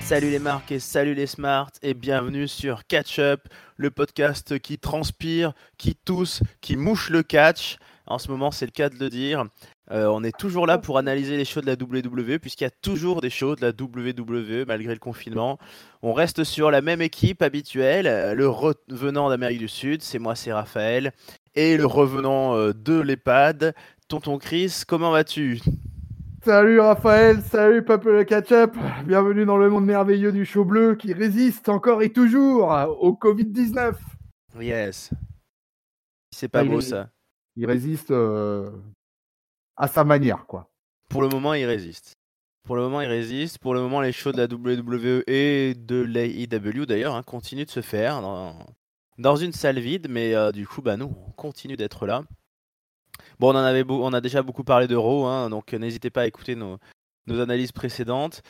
Salut les marques et salut les smarts et bienvenue sur Catch Up, le podcast qui transpire, qui tousse, qui mouche le catch. En ce moment, c'est le cas de le dire. On est toujours là pour analyser les shows de la WWE puisqu'il y a toujours des shows de la WWE malgré le confinement. On reste sur la même équipe habituelle, le revenant d'Amérique du Sud, c'est moi, c'est Raphaël, et le revenant de l'EHPAD, Tonton Chris, comment vas-tu ? Salut Raphaël, salut peuple de Catch-Up, bienvenue dans le monde merveilleux du show bleu qui résiste encore et toujours au Covid-19. Yes. C'est pas beau ça. Il résiste à sa manière, quoi. Pour le moment, il résiste. Pour le moment, les shows de la WWE et de l'AEW d'ailleurs continuent de se faire dans une salle vide, mais du coup, nous, on continue d'être là. Bon, on a déjà beaucoup parlé de Raw, donc n'hésitez pas à écouter nos analyses précédentes.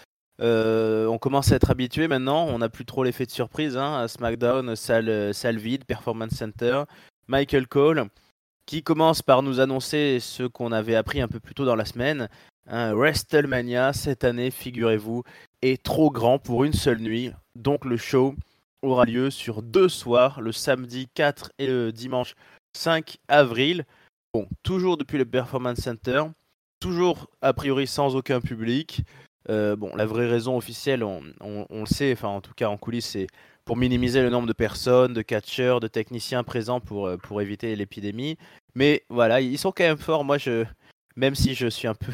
On commence à être habitué maintenant, on n'a plus trop l'effet de surprise. À SmackDown, salle vide, Performance Center, Michael Cole, qui commence par nous annoncer ce qu'on avait appris un peu plus tôt dans la semaine. WrestleMania, cette année, figurez-vous, est trop grand pour une seule nuit. Donc le show aura lieu sur 2 soirs, le samedi 4 et le dimanche 5 avril. Bon, toujours depuis le Performance Center, toujours a priori sans aucun public. La vraie raison officielle, on le sait, enfin en tout cas en coulisses, c'est pour minimiser le nombre de personnes, de catcheurs, de techniciens présents pour éviter l'épidémie. Mais voilà, ils sont quand même forts. Moi, même si je suis un peu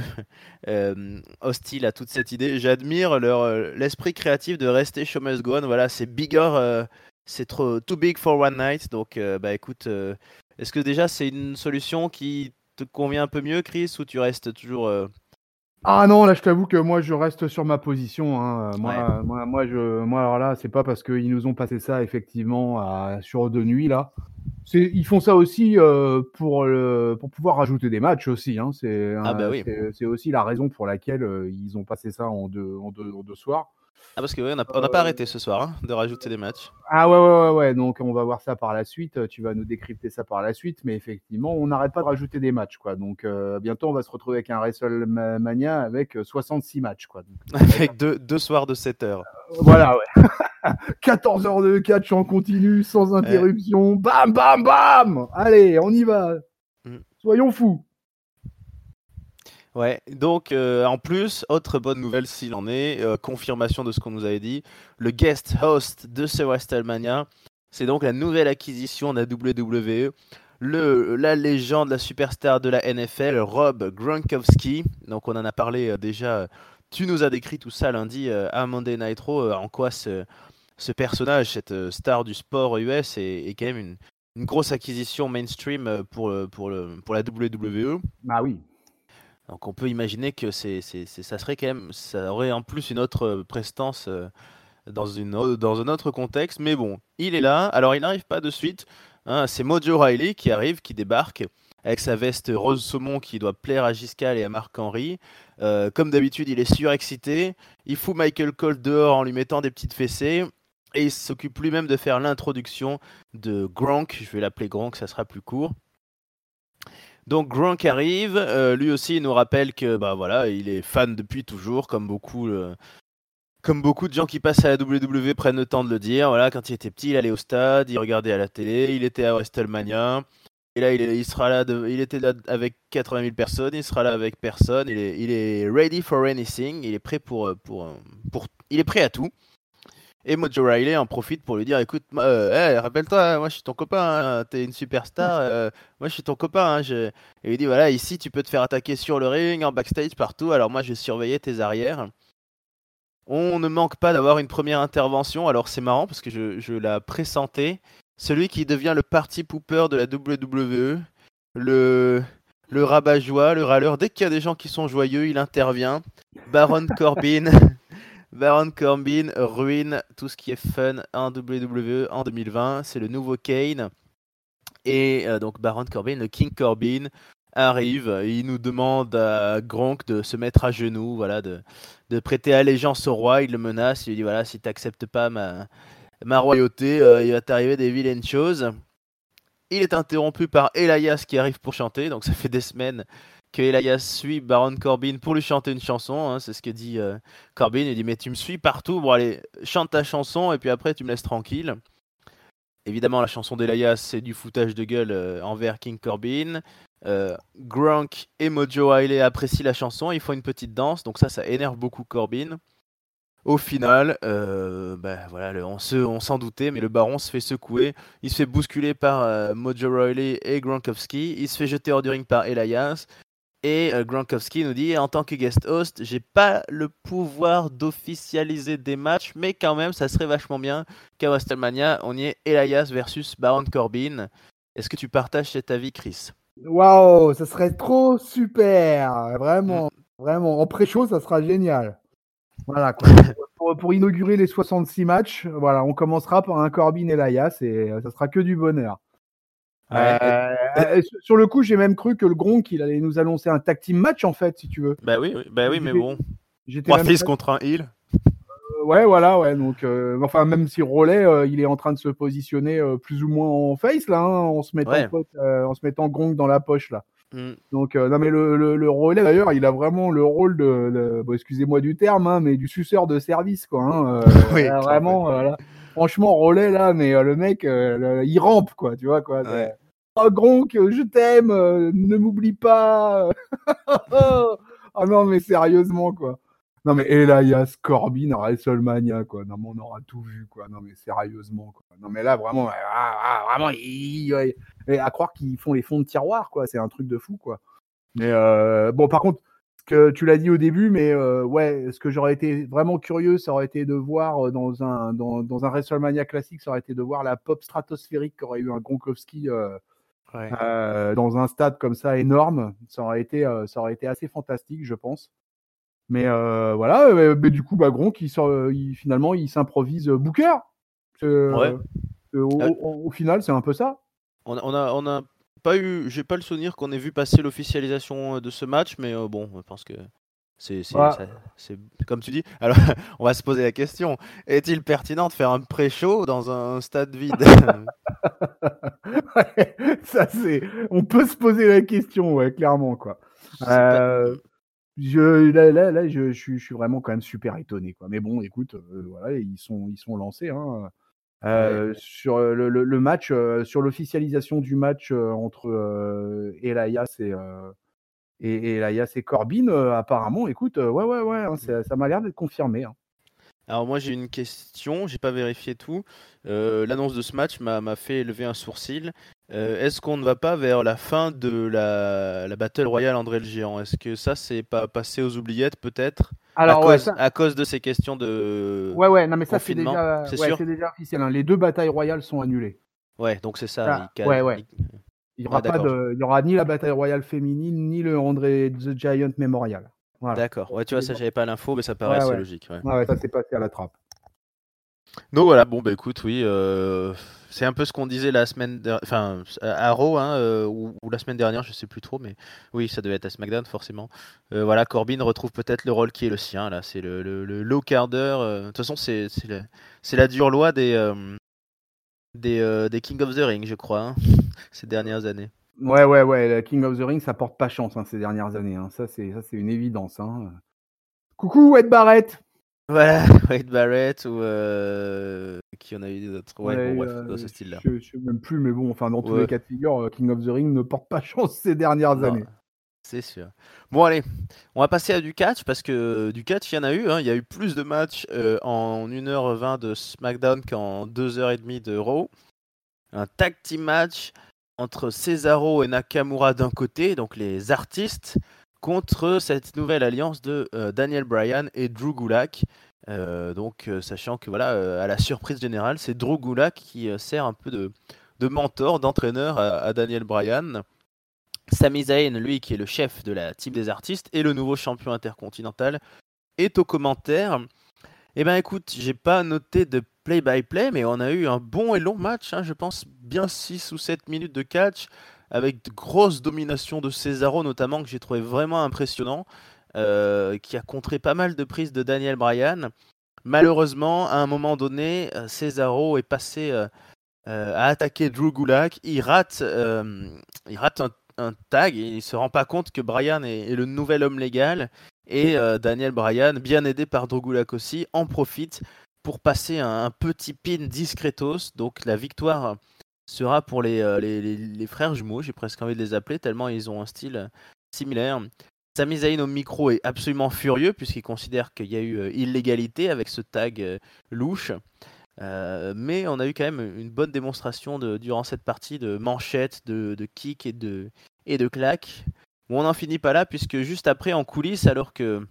hostile à toute cette idée, j'admire l'esprit créatif de rester show must go on. Voilà, c'est bigger, c'est too big for one night. Donc, écoute, est-ce que déjà c'est une solution qui te convient un peu mieux, Chris, ou tu restes toujours Ah non, là je t'avoue que moi je reste sur ma position. Ouais. Moi alors là, c'est pas parce qu'ils nous ont passé ça effectivement sur 2 nuits là. Ils font ça aussi pour pouvoir rajouter des matchs aussi. Oui. C'est aussi la raison pour laquelle ils ont passé ça en deux soirs. Parce que on n'a pas arrêté ce soir de rajouter des matchs. Ah ouais. Donc on va voir ça par la suite. Tu vas nous décrypter ça par la suite, mais effectivement, on n'arrête pas de rajouter des matchs, quoi. Donc bientôt, on va se retrouver avec un WrestleMania avec 66 matchs, quoi. Donc, avec deux soirs de 7 heures. Voilà, ouais. 14 heures de catch en continu, sans interruption. Bam, bam, bam. Allez, on y va. Soyons fous. Ouais, donc en plus, autre bonne nouvelle s'il en est, confirmation de ce qu'on nous avait dit, le guest host de ce WrestleMania, c'est donc la nouvelle acquisition de la WWE, la légende, la superstar de la NFL, Rob Gronkowski. Donc on en a parlé déjà, tu nous as décrit tout ça lundi à Monday Night Raw, en quoi ce personnage, cette star du sport US est quand même une grosse acquisition mainstream pour la WWE. Ah oui. Donc on peut imaginer que ça serait quand même, ça aurait en plus une autre prestance dans un autre contexte. Mais bon, il est là. Alors il n'arrive pas de suite. C'est Mojo Rawley qui arrive, qui débarque avec sa veste rose saumon qui doit plaire à Giscard et à Marc-Henry. Comme d'habitude, il est surexcité. Il fout Michael Cole dehors en lui mettant des petites fessées. Et il s'occupe lui-même de faire l'introduction de Gronk. Je vais l'appeler Gronk, ça sera plus court. Donc Gronk arrive, lui aussi il nous rappelle que il est fan depuis toujours, comme beaucoup de gens qui passent à la WWE prennent le temps de le dire. Voilà, quand il était petit, il allait au stade, il regardait à la télé, il était à WrestleMania. Et là, il sera là, il était là avec 80 000 personnes, il sera là avec personne. Il est ready for anything, il est prêt il est prêt à tout. Et Mojo Rawley en profite pour lui dire, écoute, rappelle-toi, moi je suis ton copain, t'es une superstar, moi je suis ton copain. Et il lui dit, voilà, ici tu peux te faire attaquer sur le ring, en backstage, partout, alors moi je vais surveiller tes arrières. On ne manque pas d'avoir une première intervention, alors c'est marrant parce que je la pressentais. Celui qui devient le party pooper de la WWE, le rabat-joie, le râleur, dès qu'il y a des gens qui sont joyeux, il intervient. Baron Corbin... Baron Corbin ruine tout ce qui est fun en WWE en 2020. C'est le nouveau Kane. Et donc Baron Corbin, le King Corbin, arrive. Il nous demande à Gronk de se mettre à genoux, voilà, de prêter allégeance au roi. Il le menace. Il lui dit, voilà, si tu n'acceptes pas ma royauté, il va t'arriver des vilaines choses. Il est interrompu par Elias qui arrive pour chanter. Donc ça fait des semaines que Elias suit Baron Corbin pour lui chanter une chanson, hein, c'est ce que dit Corbin. Il dit mais tu me suis partout, bon allez, chante ta chanson et puis après tu me laisses tranquille. Évidemment, la chanson d'Elias, c'est du foutage de gueule envers King Corbin. Gronk et Mojo Rawley apprécient la chanson, ils font une petite danse, donc ça énerve beaucoup Corbin. Au final, voilà, on s'en doutait, mais le baron se fait secouer. Il se fait bousculer par Mojo Rawley et Gronkowski. Il se fait jeter hors du ring par Elias. Et Gronkowski nous dit, en tant que guest host, j'ai pas le pouvoir d'officialiser des matchs, mais quand même, ça serait vachement bien qu'à WrestleMania, on y ait Elias versus Baron Corbin. Est-ce que tu partages cet avis, Chris? Waouh, ça serait trop super, vraiment, vraiment. En pré-show, ça sera génial. Voilà, quoi. pour inaugurer les 66 matchs, voilà, on commencera par un Corbin Elias et ça sera que du bonheur. Sur le coup, j'ai même cru que le Gronk, il allait nous annoncer un tag team match, en fait, si tu veux. Bah oui, mais bon. J'étais Trois face contre un heel. Ouais, voilà, ouais. Donc, enfin, même si Rawley, il est en train de se positionner plus ou moins en face, là, hein, en se mettant Gronk dans la poche, là. Donc, non, mais le Rawley, d'ailleurs, il a vraiment le rôle bon, excusez-moi du terme, hein, mais du suceur de service, quoi. Hein, oui, vraiment, voilà. Franchement, Rawley, là, mais le mec, il rampe, quoi, tu vois, quoi. Ouais. Oh, Gronk, je t'aime, ne m'oublie pas. Oh non, mais sérieusement, quoi. Non, mais Elias, Corbin, WrestleMania, quoi. Non, mais on aura tout vu, quoi. Non, mais sérieusement, quoi. Non, mais là, vraiment, vraiment, et à croire qu'ils font les fonds de tiroir, quoi. C'est un truc de fou, quoi. Mais bon, par contre, que tu l'as dit au début, mais ouais, ce que j'aurais été vraiment curieux, ça aurait été de voir dans un WrestleMania classique, ça aurait été de voir la pop stratosphérique qu'aurait eu un Gronkowski dans un stade comme ça énorme. Ça aurait été assez fantastique, je pense. Mais voilà, mais du coup, Gronk, finalement, il s'improvise Booker. Au final, c'est un peu ça. On a pas eu, j'ai pas le souvenir qu'on ait vu passer l'officialisation de ce match, mais bon, je pense que c'est comme tu dis. Alors, on va se poser la question, est-il pertinent de faire un pré-show dans un stade vide? Ouais, ça on peut se poser la question, ouais, clairement, quoi. Je suis vraiment quand même super étonné, quoi. Mais bon, écoute, voilà, ils sont lancés, hein. Sur le match, sur l'officialisation du match entre Elias et Elias et Corbin, apparemment, écoute, ouais, hein, ça m'a l'air d'être confirmé, hein. Alors moi j'ai une question, j'ai pas vérifié tout. L'annonce de ce match m'a fait lever un sourcil. Est-ce qu'on ne va pas vers la fin de la Battle Royale André le Géant? Est-ce que ça c'est pas passé aux oubliettes peut-être? Alors, à cause de ces questions de ouais, non mais ça confinement, c'est déjà officiel, hein. Les 2 batailles royales sont annulées. Ouais, donc c'est ça. Ouais. Il y aura ni la bataille royale féminine ni le André the Giant Memorial. Voilà. D'accord. Ouais, tu vois, ça j'avais pas l'info, mais ça paraît assez logique. Ouais, ça s'est passé à la trappe. Donc voilà, bon bah écoute, oui, c'est un peu ce qu'on disait la semaine enfin à Raw, hein, ou la semaine dernière, je sais plus trop, mais oui, ça devait être à SmackDown forcément. Voilà, Corbin retrouve peut-être le rôle qui est le sien là, c'est le low cardeur. De toute façon, c'est la dure loi des King of the Ring, je crois, hein, ces dernières années. Ouais, le King of the Ring, ça porte pas chance, hein, ces dernières années, hein. Ça c'est une évidence, hein. Coucou Wade Barrett. Voilà, Wade Barrett ou qui en a eu des autres. Ouais, bon bref, dans ce style-là. Je sais même plus, mais bon, enfin dans tous les cas de figure, King of the Ring ne porte pas chance ces dernières années. C'est sûr. Bon allez, on va passer à du catch parce que du catch il y en a eu, hein. Il y a eu plus de matchs en 1h20 de SmackDown qu'en 2h30 de Raw. Un tag team match entre Cesaro et Nakamura d'un côté, donc les artistes, contre cette nouvelle alliance de Daniel Bryan et Drew Gulak. Donc sachant que voilà, à la surprise générale, c'est Drew Gulak qui sert un peu de mentor, d'entraîneur à Daniel Bryan. Sami Zayn, lui qui est le chef de la team des artistes et le nouveau champion intercontinental, est au commentaire. Eh ben écoute, j'ai pas noté de play-by-play, mais on a eu un bon et long match, hein, je pense bien 6 ou 7 minutes de catch, avec de grosses dominations de Cesaro notamment, que j'ai trouvé vraiment impressionnant, qui a contré pas mal de prises de Daniel Bryan. Malheureusement, à un moment donné, Cesaro est passé à attaquer Drew Gulak, il rate un tag, il se rend pas compte que Bryan est le nouvel homme légal, et Daniel Bryan, bien aidé par Drew Gulak aussi, en profite pour passer un petit pin discretos. Donc la victoire sera pour les frères jumeaux, j'ai presque envie de les appeler, tellement ils ont un style similaire. Sami Zayn au micro est absolument furieux puisqu'il considère qu'il y a eu illégalité avec ce tag louche. Mais on a eu quand même une bonne démonstration durant cette partie de manchettes, de kicks et de claques. Bon, on n'en finit pas là puisque juste après en coulisses, alors que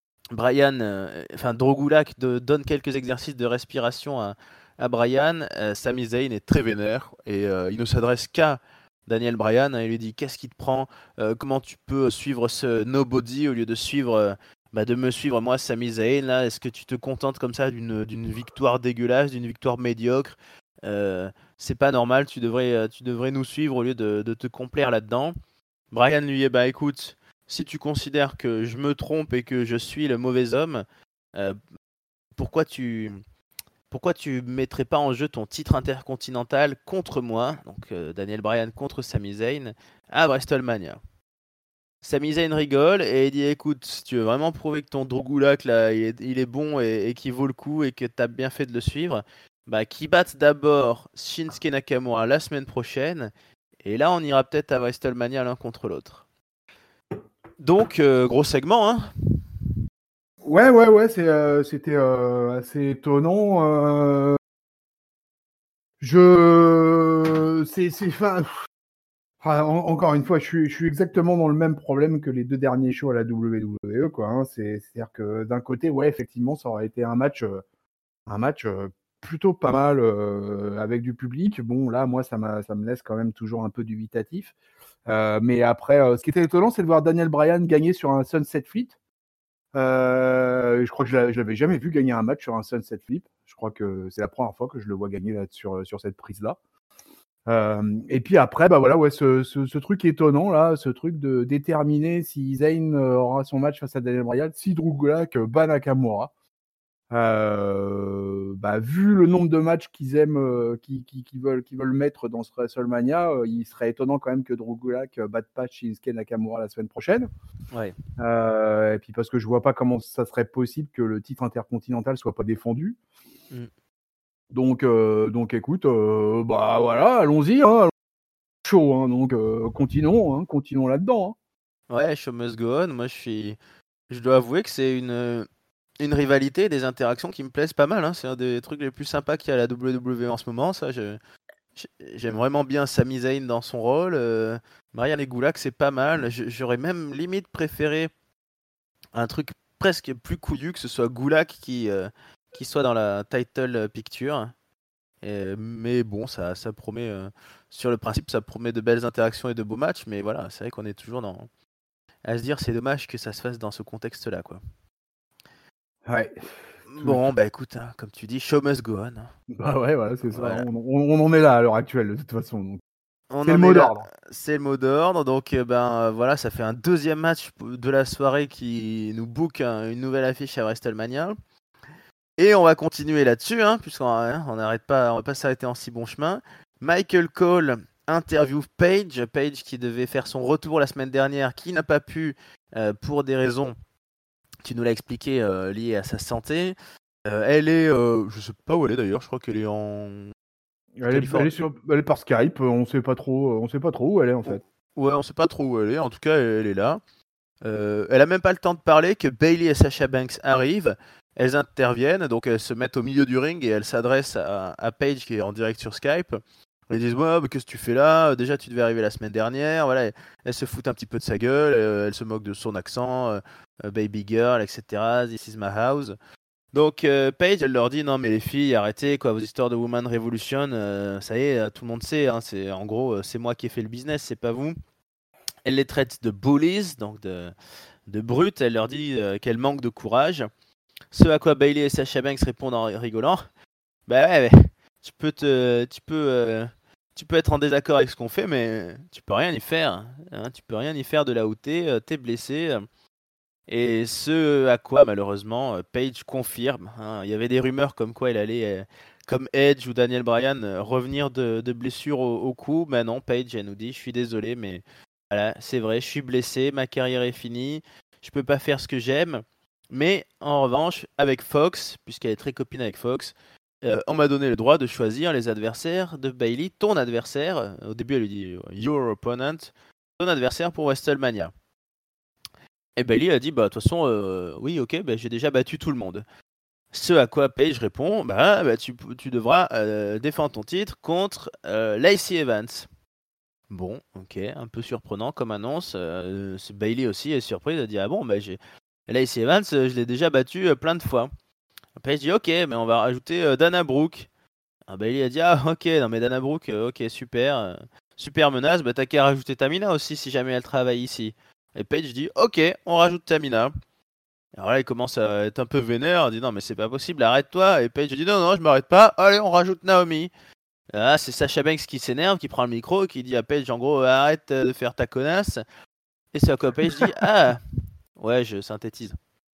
Drew Gulak donne quelques exercices de respiration à Bryan, Sami Zayn est très vénère et il ne s'adresse qu'à Daniel Bryan. Il lui dit: qu'est-ce qui te prend, comment tu peux suivre ce nobody au lieu de suivre de me suivre moi, Sami Zayn, là, est-ce que tu te contentes comme ça d'une victoire dégueulasse, d'une victoire médiocre? C'est pas normal, tu devrais nous suivre au lieu de te complaire là-dedans. Bryan lui dit: bah écoute, si tu considères que je me trompe et que je suis le mauvais homme, euh, pourquoi tu mettrais pas en jeu ton titre intercontinental contre moi, donc Daniel Bryan contre Sami Zayn, à WrestleMania? Sami Zayn rigole et il dit: écoute, si tu veux vraiment prouver que ton Drew Gulak là, il est bon et qu'il vaut le coup et que t'as bien fait de le suivre, bah qu'il batte d'abord Shinsuke Nakamura la semaine prochaine, et là on ira peut-être à WrestleMania l'un contre l'autre. Donc gros segment, hein. Ouais, c'était assez étonnant. Encore une fois, je suis exactement dans le même problème que les 2 derniers shows à la WWE, quoi. Hein. C'est-à-dire que d'un côté, ouais, effectivement, ça aurait été un match plutôt pas mal avec du public. Bon, là, moi, ça me laisse quand même toujours un peu dubitatif. Mais après, ce qui était étonnant, c'est de voir Daniel Bryan gagner sur un Sunset Flip. Je crois que je l'avais jamais vu gagner un match sur un Sunset Flip. Je crois que c'est la première fois que je le vois gagner là, sur cette prise-là. Et puis après, bah voilà, ouais, ce truc étonnant là, ce truc de déterminer si Zayn aura son match face à Daniel Bryan, si Drew Gulak bat Nakamura. Vu le nombre de matchs qu'ils aiment, qu'ils veulent mettre dans ce WrestleMania, il serait étonnant quand même que Drew Gulak batte pas Shinsuke Nakamura la semaine prochaine. Ouais. Et puis parce que je vois pas comment ça serait possible que le titre intercontinental soit pas défendu. Donc écoute, voilà, allons-y, hein, chaud, hein, donc continuons là-dedans. Hein. Ouais, show must go on. Moi, je dois avouer que c'est une rivalité et des interactions qui me plaisent pas mal. Hein. C'est un des trucs les plus sympas qu'il y a à la WWE en ce moment. Ça, j'aime vraiment bien Sami Zayn dans son rôle. Bryan et Gulak, c'est pas mal. J'aurais même limite préféré un truc presque plus couillu, que ce soit Gulak qui soit dans la title picture. Mais bon, ça promet, sur le principe, ça promet de belles interactions et de beaux matchs. Mais voilà, c'est vrai qu'on est toujours à se dire, c'est dommage que ça se fasse dans ce contexte-là, quoi. Ouais. Bon, bah écoute, hein, comme tu dis, show must go on. Bah ouais, voilà, c'est ça. Voilà. On en est là à l'heure actuelle, de toute façon. Donc. C'est le mot d'ordre. C'est le mot d'ordre. Donc, voilà, ça fait un deuxième match de la soirée qui nous book une nouvelle affiche à WrestleMania. Et on va continuer là-dessus, hein, puisqu'on n'arrête pas, on va pas s'arrêter en si bon chemin. Michael Cole interview Paige qui devait faire son retour la semaine dernière, qui n'a pas pu pour des raisons, tu nous l'as expliqué, liées à sa santé. Elle est, je sais pas où elle est d'ailleurs, je crois qu'elle est en elle est par Skype, on sait pas trop où elle est en fait. Ouais, on sait pas trop où elle est, en tout cas elle est là. Elle a même pas le temps de parler que Bayley et Sasha Banks arrivent. Elles interviennent, donc elles se mettent au milieu du ring et elles s'adressent à Paige qui est en direct sur Skype. Elles disent: ouais, mais qu'est-ce que tu fais là? Déjà tu devais arriver la semaine dernière. Voilà, elles se foutent un petit peu de sa gueule, elles se moquent de son accent, baby girl, etc. This is my house. Donc Paige, elle leur dit: non mais les filles, arrêtez quoi, vos histoires de Woman Revolution, ça y est, tout le monde sait, hein, c'est en gros c'est moi qui ai fait le business, c'est pas vous. Elle les traite de bullies, donc de brutes. Elle leur dit qu'elles manquent de courage. Ce à quoi Bayley et Sasha Banks répondent en rigolant: bah ouais, tu peux être en désaccord avec ce qu'on fait, mais tu peux rien y faire. Hein, tu peux rien y faire de là où t'es blessé. Et ce à quoi malheureusement Paige confirme. Hein, il y avait des rumeurs comme quoi elle allait, comme Edge ou Daniel Bryan, revenir de blessure au cou. Mais non, Paige, elle nous dit: je suis désolé, mais Voilà, c'est vrai, je suis blessé, ma carrière est finie, je peux pas faire ce que j'aime. Mais en revanche, avec Fox, puisqu'elle est très copine avec Fox, on m'a donné le droit de choisir les adversaires de Bailey, ton adversaire. Au début, elle lui dit Your opponent, ton adversaire pour WrestleMania. Et Bailey a dit bah de toute façon, oui, ok, bah, j'ai déjà battu tout le monde. Ce à quoi Paige répond bah, tu devras défendre ton titre contre Lacey Evans. Bon, ok, un peu surprenant comme annonce. Bailey aussi est surprise, elle dit ah bon, bah Lacey Evans, je l'ai déjà battu plein de fois. Paige dit ok, mais on va rajouter Dana Brooke. Bailey a dit ah ok, non mais Dana Brooke, ok, super, super menace, bah t'as qu'à rajouter Tamina aussi si jamais elle travaille ici. Et Paige dit ok, on rajoute Tamina. Alors là, il commence à être un peu vénère, il dit non mais c'est pas possible, arrête-toi. Et Paige dit non, non, je m'arrête pas, allez, on rajoute Naomi. Là, c'est Sasha Banks qui s'énerve, qui prend le micro, qui dit à Paige en gros arrête de faire ta connasse. Et c'est à quoi Paige dit ah, ouais, je synthétise.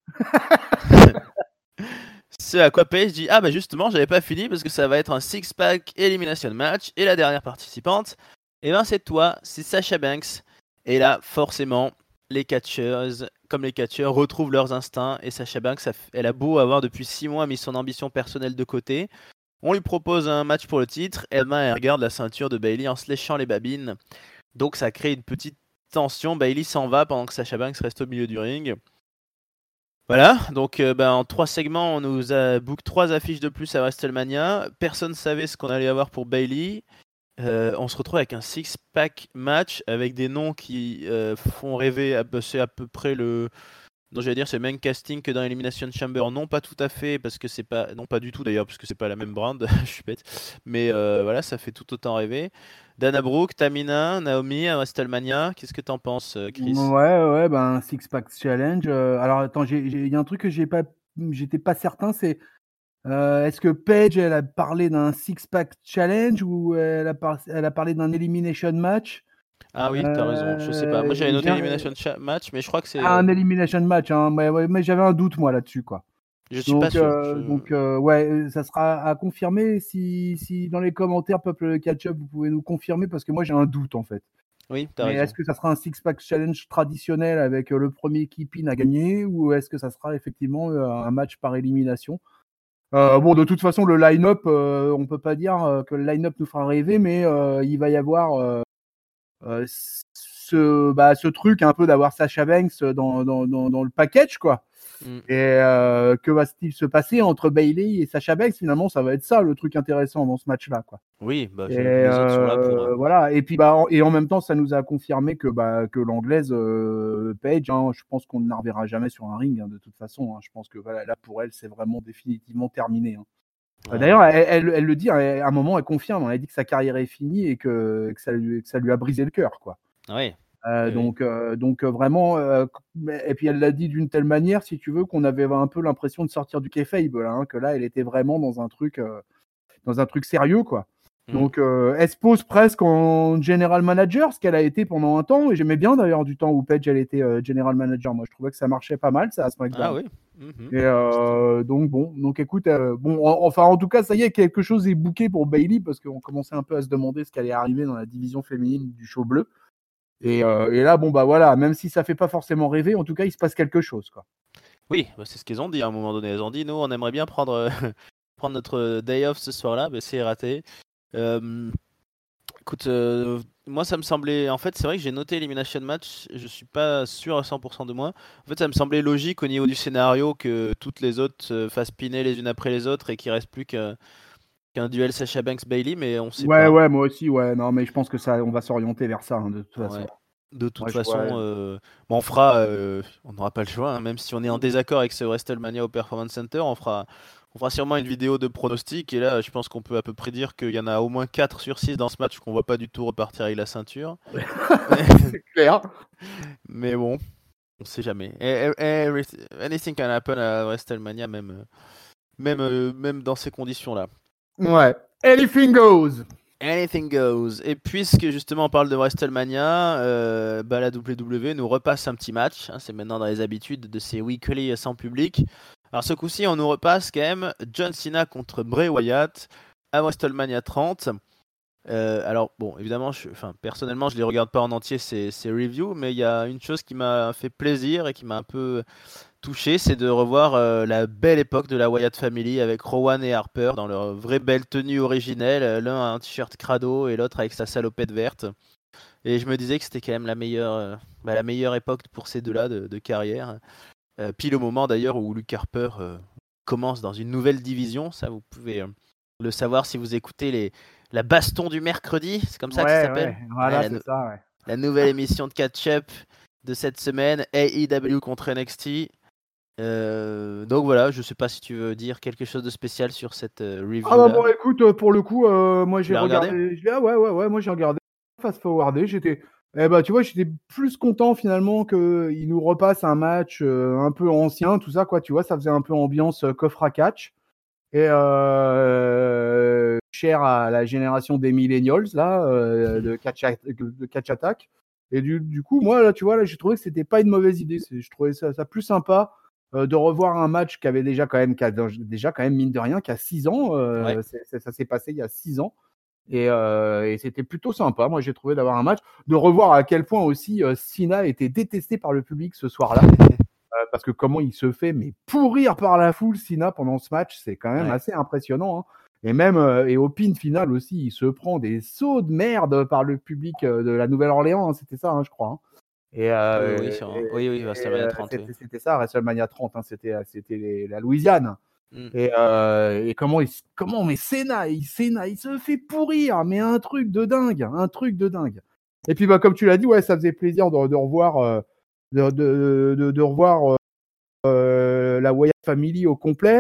Ce à quoi Paige dit ah bah justement j'avais pas fini parce que ça va être un six-pack elimination match et la dernière participante et ben c'est toi, c'est Sasha Banks. Et là forcément les catcheuses comme les catcheurs retrouvent leurs instincts et Sasha Banks elle a beau avoir depuis 6 mois mis son ambition personnelle de côté, on lui propose un match pour le titre, elle regarde la ceinture de Bailey en se léchant les babines, donc ça crée une petite tension. Bailey s'en va pendant que Sasha Banks reste au milieu du ring. Voilà, donc en 3 segments, on nous a book 3 affiches de plus à WrestleMania. Personne ne savait ce qu'on allait avoir pour Bailey. On se retrouve avec un six-pack match avec des noms qui font rêver. C'est à peu près le. Non, j'allais dire c'est le même casting que dans Elimination Chamber. Non, pas tout à fait, parce que c'est pas. Non, pas du tout d'ailleurs, parce que c'est pas la même brand. Je suis bête. Mais voilà, ça fait tout autant rêver. Dana Brooke, Tamina, Naomi à WrestleMania. Qu'est-ce que t'en penses, Chris? Ouais, ben Six Pack Challenge. Alors attends, il y a un truc que j'étais pas certain, c'est est-ce que Paige elle a parlé d'un Six Pack Challenge ou elle a parlé d'un Elimination Match? Ah oui, t'as raison, je sais pas. Moi j'avais noté Elimination Match, mais je crois que c'est. Un Elimination Match, hein, mais j'avais un doute moi là-dessus, quoi. Je suis pas sûr. Ouais, ça sera à confirmer. Si dans les commentaires, Peuple Catch-up, vous pouvez nous confirmer, parce que moi j'ai un doute en fait. Oui, t'as Mais raison. est-ce que ça sera un six-pack challenge traditionnel avec le premier keep-in à gagner, ou est-ce que ça sera effectivement un match par élimination? Bon, de toute façon, le line-up, on peut pas dire que le line-up nous fera rêver, mais il va y avoir ce truc un peu d'avoir Sasha Banks dans le package, quoi. Et que va-t-il se passer entre Bailey et Sasha Banks? Finalement, ça va être ça le truc intéressant dans ce match-là, quoi. Oui, les autres sont là pour. Voilà. Et puis et en même temps, ça nous a confirmé que l'anglaise Paige, hein, je pense qu'on ne la reverra jamais sur un ring, hein, de toute façon. Hein. Je pense que voilà, là pour elle, c'est vraiment définitivement terminé. Hein. Ouais. D'ailleurs, elle le dit, hein, à un moment, elle confirme. Elle dit que sa carrière est finie et que ça lui a brisé le cœur, quoi. Oui. Donc vraiment, et puis elle l'a dit d'une telle manière, si tu veux, qu'on avait un peu l'impression de sortir du kayfabe, hein, que là, elle était vraiment dans un truc sérieux, quoi. Donc elle se pose presque en general manager, ce qu'elle a été pendant un temps, et j'aimais bien d'ailleurs du temps où Paige elle était general manager. Moi, je trouvais que ça marchait pas mal, ça, à SmackDown. Ah oui. Et donc écoute, enfin en tout cas, ça y est, quelque chose est booké pour Bailey, parce qu'on commençait un peu à se demander ce qui allait arriver dans la division féminine du show bleu. Et là, voilà, même si ça fait pas forcément rêver, en tout cas, il se passe quelque chose, quoi. Oui, c'est ce qu'ils ont dit à un moment donné. Ils ont dit, nous, on aimerait bien prendre notre day off ce soir-là, mais c'est raté. Écoute, moi, ça me semblait. En fait, c'est vrai que j'ai noté Elimination Match. Je suis pas sûr à 100% de moi. En fait, ça me semblait logique au niveau du scénario que toutes les autres se fassent piner les unes après les autres et qu'il reste plus qu'un duel Sasha Banks Bailey, mais on sait pas. Ouais, moi aussi, ouais. Non, mais je pense que on va s'orienter vers ça, hein, de toute façon. Ouais. De toute façon, on fera, on n'aura pas le choix, hein, même si on est en désaccord avec ce WrestleMania au Performance Center, on fera sûrement une vidéo de pronostic, et là je pense qu'on peut à peu près dire qu'il y en a au moins 4 sur 6 dans ce match qu'on voit pas du tout repartir avec la ceinture. C'est clair. Mais bon, on sait jamais. Anything can happen à WrestleMania, même dans ces conditions-là. Ouais. Anything goes. Anything goes. Et puisque justement on parle de WrestleMania, la WWE nous repasse un petit match. Hein, c'est maintenant dans les habitudes de ces weekly sans public. Alors ce coup-ci, on nous repasse quand même John Cena contre Bray Wyatt à WrestleMania 30. Alors bon, évidemment, personnellement, je les regarde pas en entier ces reviews, mais il y a une chose qui m'a fait plaisir et qui m'a un peu touché, c'est de revoir la belle époque de la Wyatt Family avec Rowan et Harper dans leur vraie belle tenue originelle, l'un a un t-shirt crado et l'autre avec sa salopette verte. Et je me disais que c'était quand même la meilleure époque pour ces deux-là de carrière. Pile au moment d'ailleurs où Luke Harper commence dans une nouvelle division, ça vous pouvez le savoir si vous écoutez la baston du mercredi, c'est comme ça que ça s'appelle. Voilà, c'est ça, ouais. La nouvelle émission de catch-up de cette semaine, AEW contre NXT. Donc voilà, je sais pas si tu veux dire quelque chose de spécial sur cette review Ah bah là. bon, écoute, pour le coup, moi Tu j'ai l'as regardé? regardé. Ouais, moi j'ai regardé fast-forwardé. Tu vois, j'étais plus content finalement qu'il nous repasse un match un peu ancien, tout ça, quoi. Tu vois, ça faisait un peu ambiance coffre à catch. Et cher à la génération des millennials, là, de catch attack. Et du coup, moi, là, tu vois, là, j'ai trouvé que c'était pas une mauvaise idée. Je trouvais ça plus sympa de revoir un match qui avait déjà quand même, mine de rien, qui a 6 ans. Ouais. Ça s'est passé il y a 6 ans. Et c'était plutôt sympa, moi, j'ai trouvé d'avoir un match, de revoir à quel point aussi Cena était détesté par le public ce soir-là. Parce que comment il se fait pourrir par la foule, Cena, pendant ce match, c'est quand même Ouais. assez impressionnant. Hein. Et même et au pin final aussi, il se prend des sauts de merde par le public de la Nouvelle-Orléans, hein, c'était ça, hein, je crois. Hein. Et, Oui, WrestleMania 30, oui. c'était ça, WrestleMania 30, hein, c'était la Louisiane. Mm. Et mais Cena, il se fait pourrir, mais un truc de dingue. Et puis comme tu l'as dit, ouais, ça faisait plaisir de revoir de revoir la Wyatt Family au complet.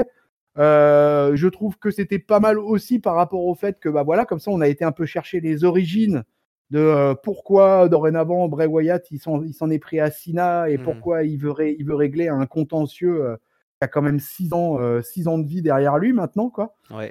Je trouve que c'était pas mal aussi par rapport au fait que voilà, comme ça on a été un peu chercher les origines de pourquoi dorénavant Bray Wyatt il s'en est pris à Cena et pourquoi il veut régler un contentieux qui a quand même 6 ans de vie derrière lui maintenant, quoi. Ouais.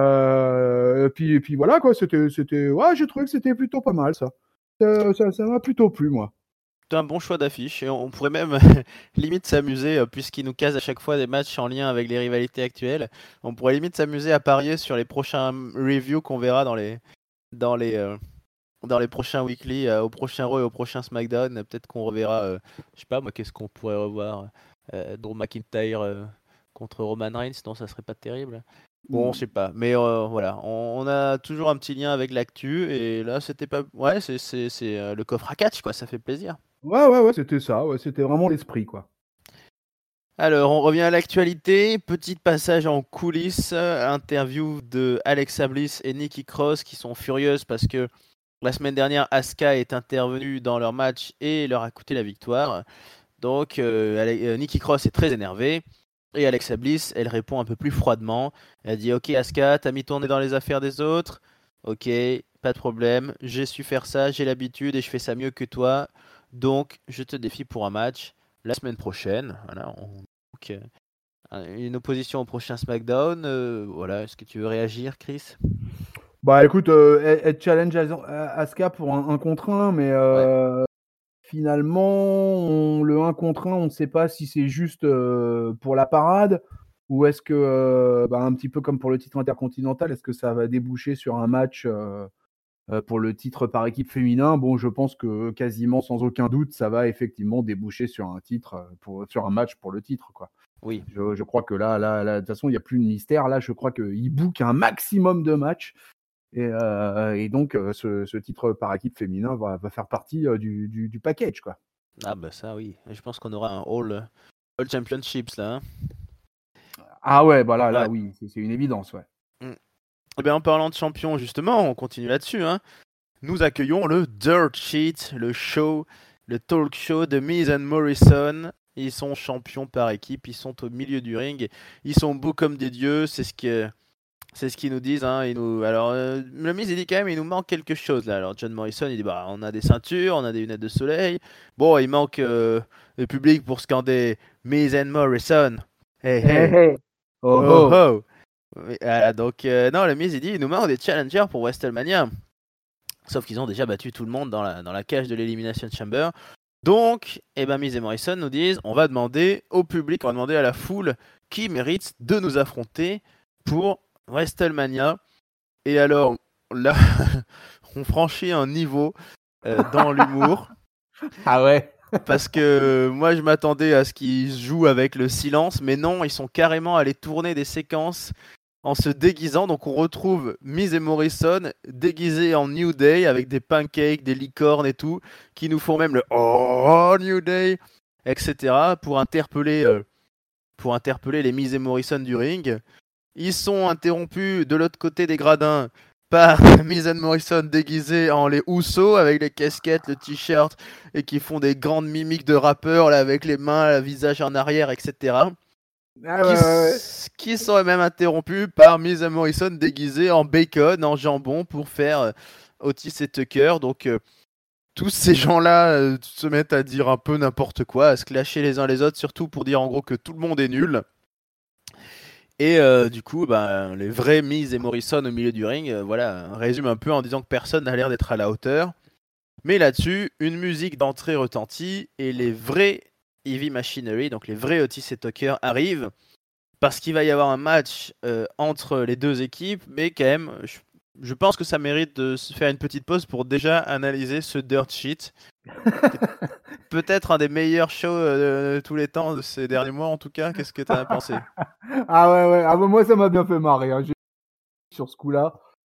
Et puis voilà, quoi, ouais, j'ai trouvé que c'était plutôt pas mal, ça m'a plutôt plu, moi. C'est un bon choix d'affiche et on pourrait même limite s'amuser, puisqu'il nous case à chaque fois des matchs en lien avec les rivalités actuelles. On pourrait limite s'amuser à parier sur les prochains reviews qu'on verra dans les, euh, dans les prochains weekly, au prochain Raw et au prochain SmackDown. Peut-être qu'on reverra, je sais pas moi, qu'est-ce qu'on pourrait revoir, Drew McIntyre contre Roman Reigns, non, ça serait pas terrible. Bon, je sais pas, mais voilà, on a toujours un petit lien avec l'actu et là c'était pas, ouais, c'est le coffre à catch quoi, ça fait plaisir. Ouais, c'était ça, ouais, c'était vraiment l'esprit, quoi. Alors, on revient à l'actualité. Petit passage en coulisses. Interview de Alexa Bliss et Nikki Cross qui sont furieuses parce que la semaine dernière, Asuka est intervenue dans leur match et leur a coûté la victoire. Donc, Nikki Cross est très énervée. Et Alexa Bliss, elle répond un peu plus froidement. Elle dit: Ok, Asuka, t'as mis ton nez dans les affaires des autres. Ok, pas de problème. J'ai su faire ça, j'ai l'habitude et je fais ça mieux que toi. Donc, je te défie pour un match la semaine prochaine. Voilà, donc, une opposition au prochain SmackDown. Voilà, est-ce que tu veux réagir, Chris? Bah écoute, elle challenge Asuka pour un contre 1, mais Ouais. finalement, le 1 contre 1, on ne sait pas si c'est juste pour la parade ou est-ce que, un petit peu comme pour le titre intercontinental, est-ce que ça va déboucher sur un match pour le titre par équipe féminin? Bon, je pense que quasiment sans aucun doute, ça va effectivement déboucher sur un titre, sur un match pour le titre, quoi. Oui. Je crois que là, de toute façon, il n'y a plus de mystère. Là, je crois qu'il book un maximum de matchs. Et donc, ce titre par équipe féminin va faire partie du package, quoi. Ah bah ça oui. Je pense qu'on aura un All Championships là. Hein. Ah ouais, bah là, Ouais. oui, c'est une évidence, ouais. Eh bien, en parlant de champion, justement, on continue là-dessus. Hein. Nous accueillons le Dirt Sheet, le talk show de Miz and Morrison. Ils sont champions par équipe, ils sont au milieu du ring, ils sont beaux comme des dieux, c'est ce qu'ils nous disent. Hein. Alors, le Miz, il dit quand même, il nous manque quelque chose là. Alors, John Morrison, il dit, bah, on a des ceintures, on a des lunettes de soleil. Bon, il manque le public pour scander Miz and Morrison. Hey, hey, Hey. Oh, oh, oh. oh. Donc, non, le Miz, il dit, il nous manque des challengers pour WrestleMania. Sauf qu'ils ont déjà battu tout le monde dans la cage de l'Elimination Chamber. Donc, Miz et Morrison nous disent, on va demander au public, on va demander à la foule qui mérite de nous affronter pour WrestleMania. Et alors, là, on franchit un niveau dans l'humour. Ah ouais. Parce que moi je m'attendais à ce qu'ils jouent avec le silence, mais non, ils sont carrément allés tourner des séquences en se déguisant. Donc on retrouve Miz et Morrison déguisés en New Day avec des pancakes, des licornes et tout, qui nous font même le Oh New Day, etc. Pour interpeller les Miz et Morrison du ring. Ils sont interrompus de l'autre côté des gradins par Miz et Morrison déguisés en les Usos avec les casquettes, le t-shirt et qui font des grandes mimiques de rappeurs là, avec les mains, le visage en arrière, etc. Ah ouais. Qui sont même interrompus par Miz et Morrison déguisés en bacon, en jambon pour faire Otis et Tucker. Donc tous ces gens-là se mettent à dire un peu n'importe quoi, à se clasher les uns les autres, surtout pour dire en gros que tout le monde est nul. Et du coup, les vrais Miz et Morrison au milieu du ring, voilà, résume un peu en disant que personne n'a l'air d'être à la hauteur. Mais là-dessus, une musique d'entrée retentit et les vrais Heavy Machinery, donc les vrais Otis et Tucker, arrivent parce qu'il va y avoir un match entre les deux équipes, mais quand même, je pense que ça mérite de se faire une petite pause pour déjà analyser ce dirt sheet. Peut-être un des meilleurs shows de tous les temps de ces derniers mois en tout cas. Qu'est-ce que tu as pensé? Ah ouais. Ah bah moi ça m'a bien fait marrer. Hein. Sur ce coup-là,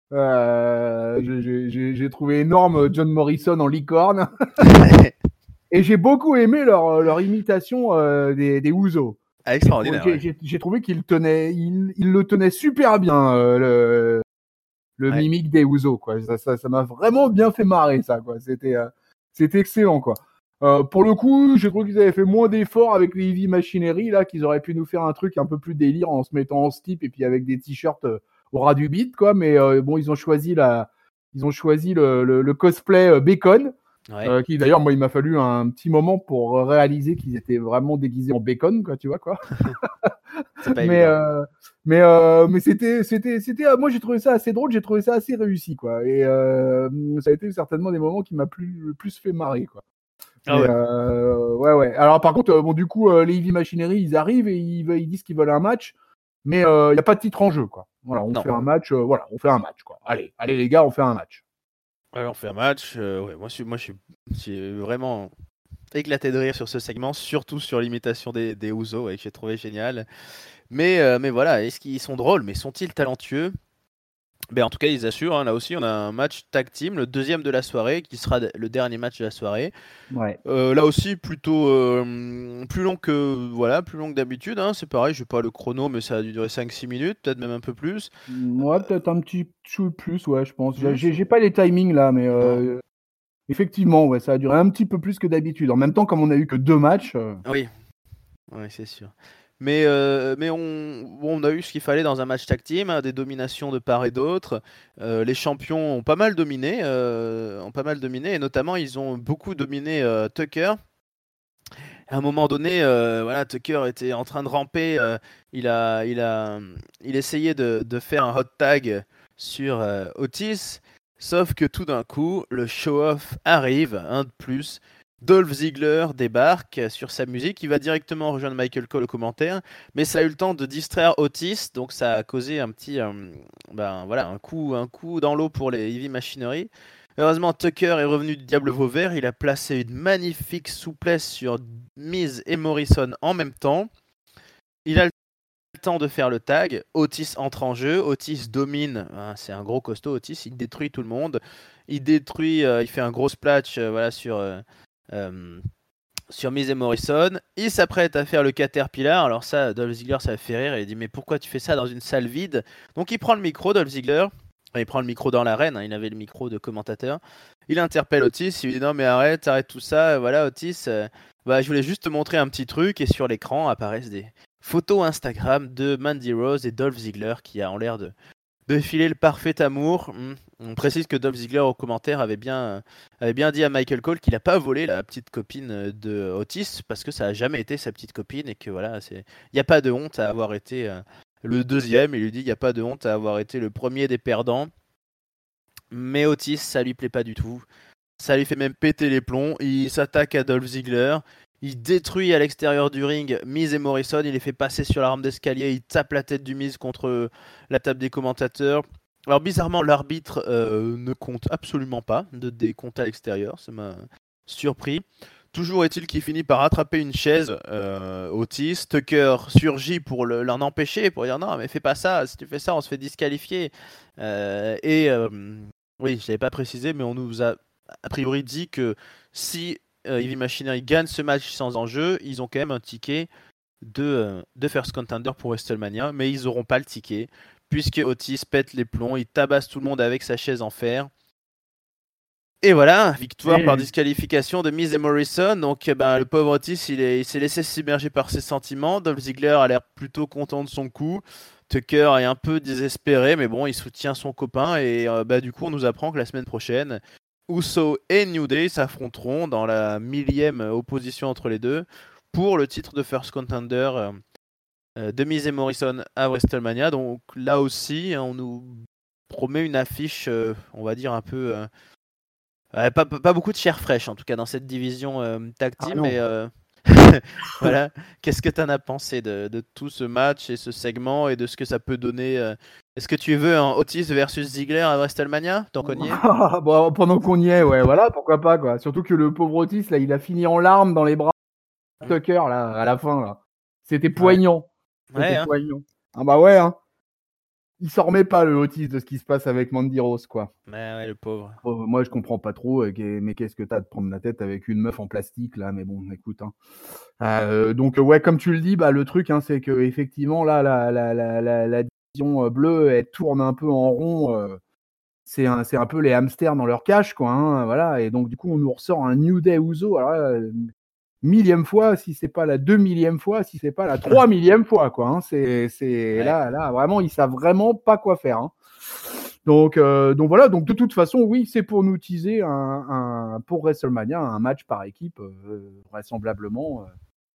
j'ai trouvé énorme John Morrison en licorne. Et j'ai beaucoup aimé leur imitation des Usos. Extraordinaire. J'ai trouvé qu'il le tenait super bien le mimique des Usos, quoi. Ça m'a vraiment bien fait marrer, ça, quoi. C'était excellent, quoi. Pour le coup, j'ai trouvé qu'ils avaient fait moins d'efforts avec les Heavy Machinery, là, qu'ils auraient pu nous faire un truc un peu plus délire en se mettant en slip et puis avec des t-shirts au ras du beat, quoi. Mais bon, ils ont choisi le cosplay bacon. Ouais. Qui d'ailleurs, moi, il m'a fallu un petit moment pour réaliser qu'ils étaient vraiment déguisés en bacon, quoi, tu vois, quoi. C'est pas mais évident. mais c'était moi j'ai trouvé ça assez drôle, j'ai trouvé ça assez réussi, quoi. Et ça a été certainement des moments qui m'a le plus fait marrer, quoi. Ah Mais ouais. ouais. Alors par contre, bon, du coup, les Heavy Machinery, ils arrivent et ils disent qu'ils veulent un match, mais il n'y a pas de titre en jeu, quoi. Voilà, on fait un match, on fait un match, quoi. Allez les gars, on fait un match. Ouais, on fait un match. Ouais, moi, je suis vraiment éclaté de rire sur ce segment, surtout sur l'imitation des Usos, que j'ai trouvé génial. Mais voilà, est-ce qu'ils sont drôles, mais sont-ils talentueux? En tout cas, ils assurent. Hein, là aussi, on a un match tag team, le deuxième de la soirée, qui sera le dernier match de la soirée. Ouais. Là aussi, plutôt plus long que d'habitude. Hein, c'est pareil, je sais pas le chrono, mais ça a dû durer 5-6 minutes, peut-être même un peu plus. Ouais, peut-être un petit peu plus, ouais, je pense. J'ai pas les timings là, mais effectivement, ouais, ça a duré un petit peu plus que d'habitude. En même temps, comme on a eu que 2 matchs. Oui, c'est sûr. Mais on a eu ce qu'il fallait dans un match tag team, hein, des dominations de part et d'autre. Les champions ont pas mal dominé, et notamment ils ont beaucoup dominé Tucker. À un moment donné, Tucker était en train de ramper. Il essayait de faire un hot tag sur Otis, sauf que tout d'un coup, le show-off arrive, un de plus. Dolph Ziggler débarque sur sa musique, il va directement rejoindre Michael Cole au commentaire, mais ça a eu le temps de distraire Otis, donc ça a causé un petit, un coup dans l'eau pour les Heavy Machinery. Heureusement, Tucker est revenu du diable vauvert, il a placé une magnifique souplesse sur Miz et Morrison en même temps. Il a le temps de faire le tag, Otis entre en jeu, Otis domine, hein, c'est un gros costaud Otis, il détruit tout le monde, il fait un gros splash sur Miz et Morrison, il s'apprête à faire le Caterpillar. Alors ça, Dolph Ziggler, ça fait rire, et il dit mais pourquoi tu fais ça dans une salle vide? Donc il prend le micro, Dolph Ziggler, il prend le micro dans l'arène, hein, il avait le micro de commentateur, il interpelle Otis, il lui dit non mais arrête tout ça, voilà Otis, je voulais juste te montrer un petit truc, et sur l'écran apparaissent des photos Instagram de Mandy Rose et Dolph Ziggler qui a en l'air de filer le parfait amour. On précise que Dolph Ziggler au commentaire avait bien dit à Michael Cole qu'il n'a pas volé la petite copine de Otis parce que ça n'a jamais été sa petite copine et que voilà, il n'y a pas de honte à avoir été le deuxième. Il lui dit il n'y a pas de honte à avoir été le premier des perdants. Mais Otis, ça lui plaît pas du tout. Ça lui fait même péter les plombs. Il s'attaque à Dolph Ziggler. Il détruit à l'extérieur du ring Miz et Morrison, il les fait passer sur la rampe d'escalier, il tape la tête du Miz contre la table des commentateurs. Alors bizarrement, l'arbitre ne compte absolument pas des comptes à l'extérieur, ça m'a surpris. Toujours est-il qu'il finit par attraper une chaise, Otis. Tucker surgit pour l'en empêcher, pour dire non mais fais pas ça, si tu fais ça on se fait disqualifier. Oui, je l'avais pas précisé, mais on nous a priori dit que si Heavy Machinery gagne ce match sans enjeu, ils ont quand même un ticket de First Contender pour WrestleMania, mais ils n'auront pas le ticket, puisque Otis pète les plombs, il tabasse tout le monde avec sa chaise en fer. Et voilà, victoire par disqualification de Miz et Morrison. Donc le pauvre Otis, il s'est laissé submerger par ses sentiments. Dolph Ziggler a l'air plutôt content de son coup. Tucker est un peu désespéré, mais bon, il soutient son copain. Et du coup, on nous apprend que la semaine prochaine, Uso et New Day s'affronteront dans la 1000e opposition entre les deux pour le titre de First Contender de Miz et Morrison à WrestleMania. Donc là aussi, on nous promet une affiche, on va dire un peu... pas beaucoup de chair fraîche en tout cas dans cette division tag team, mais voilà. Qu'est-ce que tu en as pensé de tout ce match et ce segment et de ce que ça peut donner Est-ce que tu veux un Otis versus Ziggler à WrestleMania tant qu'on y est? Bon, pendant qu'on y est, ouais, voilà, pourquoi pas quoi. Surtout que le pauvre Otis là, il a fini en larmes dans les bras de Tucker là à la fin là. C'était poignant. C'était poignant. Ah bah ouais, hein. Il s'en remet pas le Otis de ce qui se passe avec Mandy Rose quoi. Ouais, le pauvre. Moi je comprends pas trop, mais qu'est-ce que t'as de prendre la tête avec une meuf en plastique là, mais bon, écoute. Hein. Donc ouais, comme tu le dis, le truc hein, c'est que effectivement là la division bleue elle tourne un peu en rond. C'est un peu les hamsters dans leur cage quoi. Hein, voilà. Et donc du coup on nous ressort un New Day Uso. Alors là, millième fois, si c'est pas la 2000e fois, si c'est pas la 3000e fois quoi. Hein. C'est là vraiment ils savent vraiment pas quoi faire. Hein. Donc voilà, donc de toute façon, oui, c'est pour nous teaser pour WrestleMania un match par équipe, vraisemblablement.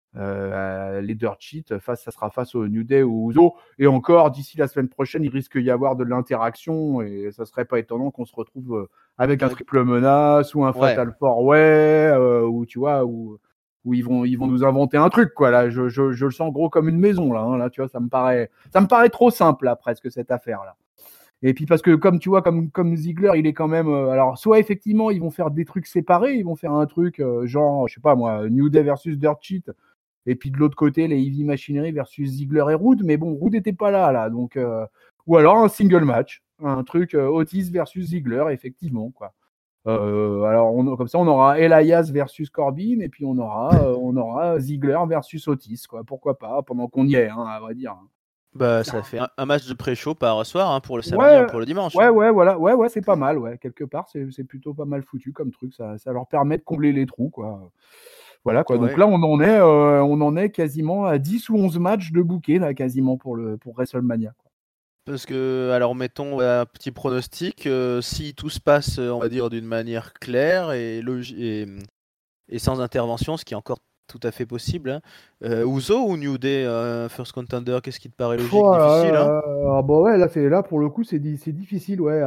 Les Dirt Sheet, ça sera face au New Day ou aux Uso. Et encore, d'ici la semaine prochaine, il risque d'y avoir de l'interaction et ça serait pas étonnant qu'on se retrouve avec un triple menace ou un Fatal 4-Way, ou tu vois, où ils vont nous inventer un truc quoi. Là, je le sens gros comme une maison là. Hein, là, tu vois, ça me paraît trop simple là, presque cette affaire là. Et puis parce que comme tu vois, comme Ziggler, il est quand même. Alors soit effectivement ils vont faire des trucs séparés, ils vont faire un truc genre, je sais pas moi, New Day versus Dirt Sheet. Et puis de l'autre côté, les Heavy Machinery versus Ziggler et Roode. Mais bon, Roode n'était pas là. Donc, ou alors un single match. Un truc Otis versus Ziggler, effectivement. Quoi. Alors, comme ça, on aura Elias versus Corbin. Et puis, on aura Ziggler versus Otis. Quoi. Pourquoi pas, pendant qu'on y est, hein, à vrai dire. Ça fait un match de pré-show par soir hein, pour le samedi, pour le dimanche. Ouais, voilà. Ouais, c'est pas mal. Ouais. Quelque part, c'est plutôt pas mal foutu comme truc. Ça leur permet de combler les trous. Quoi. Voilà quoi. Donc là, on en est quasiment à 10 ou 11 matchs de bouquet là, quasiment pour WrestleMania. Quoi. Parce que, alors mettons un petit pronostic, si tout se passe, on va dire d'une manière claire et sans intervention, ce qui est encore tout à fait possible, hein. Uso ou New Day First Contender, qu'est-ce qui te paraît logique, difficile hein? Ouais, là pour le coup c'est difficile ouais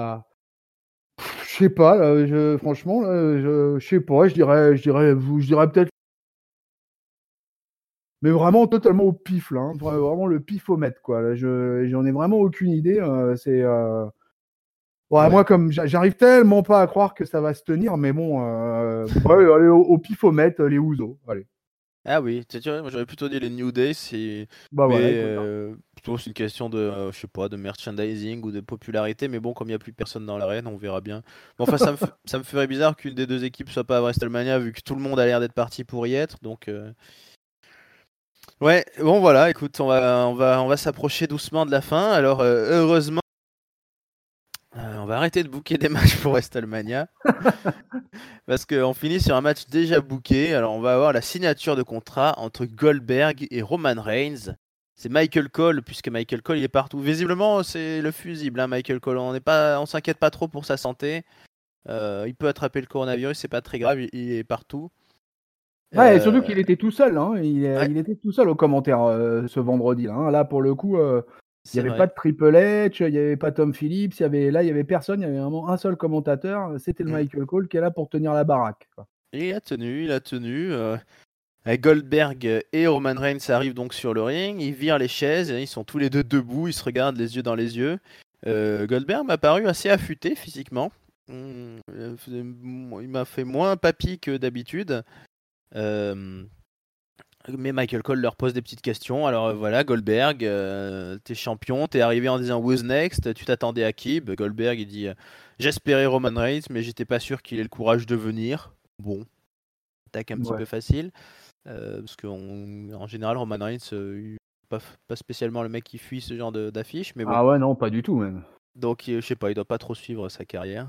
je sais pas là, franchement là, je sais pas, je dirais peut-être, mais vraiment totalement au pif là, hein, vraiment le pifomètre quoi. Là, j'en ai vraiment aucune idée. Moi comme j'arrive tellement pas à croire que ça va se tenir, mais bon, allez, au pifomètre les Ouzo, allez. Ah oui, tu vois, moi j'aurais plutôt dit les New Day, plutôt c'est une question de, je sais pas, de merchandising ou de popularité, mais bon, comme il n'y a plus personne dans l'arène, on verra bien. Bon, enfin, ça me ferait bizarre qu'une des deux équipes soit pas à WrestleMania, vu que tout le monde a l'air d'être parti pour y être, donc... Ouais, bon voilà, écoute, on va s'approcher doucement de la fin, alors heureusement, on va arrêter de booker des matchs pour WrestleMania. Parce qu'on finit sur un match déjà booké. Alors on va avoir la signature de contrat entre Goldberg et Roman Reigns. C'est Michael Cole, puisque Michael Cole il est partout. Visiblement c'est le fusible, hein, Michael Cole. On s'inquiète pas trop pour sa santé. Il peut attraper le coronavirus, c'est pas très grave, il est partout. Ouais, et surtout qu'il était tout seul, hein. Il était tout seul aux commentaires ce vendredi. Hein. Là pour le coup, il n'y avait pas de Triple H, il n'y avait pas Tom Phillips, il y avait personne, il y avait vraiment un seul commentateur, c'était le Michael Cole qui est là pour tenir la baraque. Quoi. Et il a tenu. Goldberg et Roman Reigns arrivent donc sur le ring, ils virent les chaises, ils sont tous les deux debout, ils se regardent les yeux dans les yeux, Goldberg m'a paru assez affûté physiquement. Il m'a fait moins papy que d'habitude. Mais Michael Cole leur pose des petites questions. Alors voilà, Goldberg, t'es champion, t'es arrivé en disant Who's next? Tu t'attendais à qui? Goldberg il dit j'espérais Roman Reigns, mais j'étais pas sûr qu'il ait le courage de venir. Bon, attaque un petit peu facile. Parce qu'en général, Roman Reigns, pas spécialement le mec qui fuit ce genre d'affiche. Mais bon. Ah ouais, non, pas du tout même. Donc je sais pas, il doit pas trop suivre sa carrière.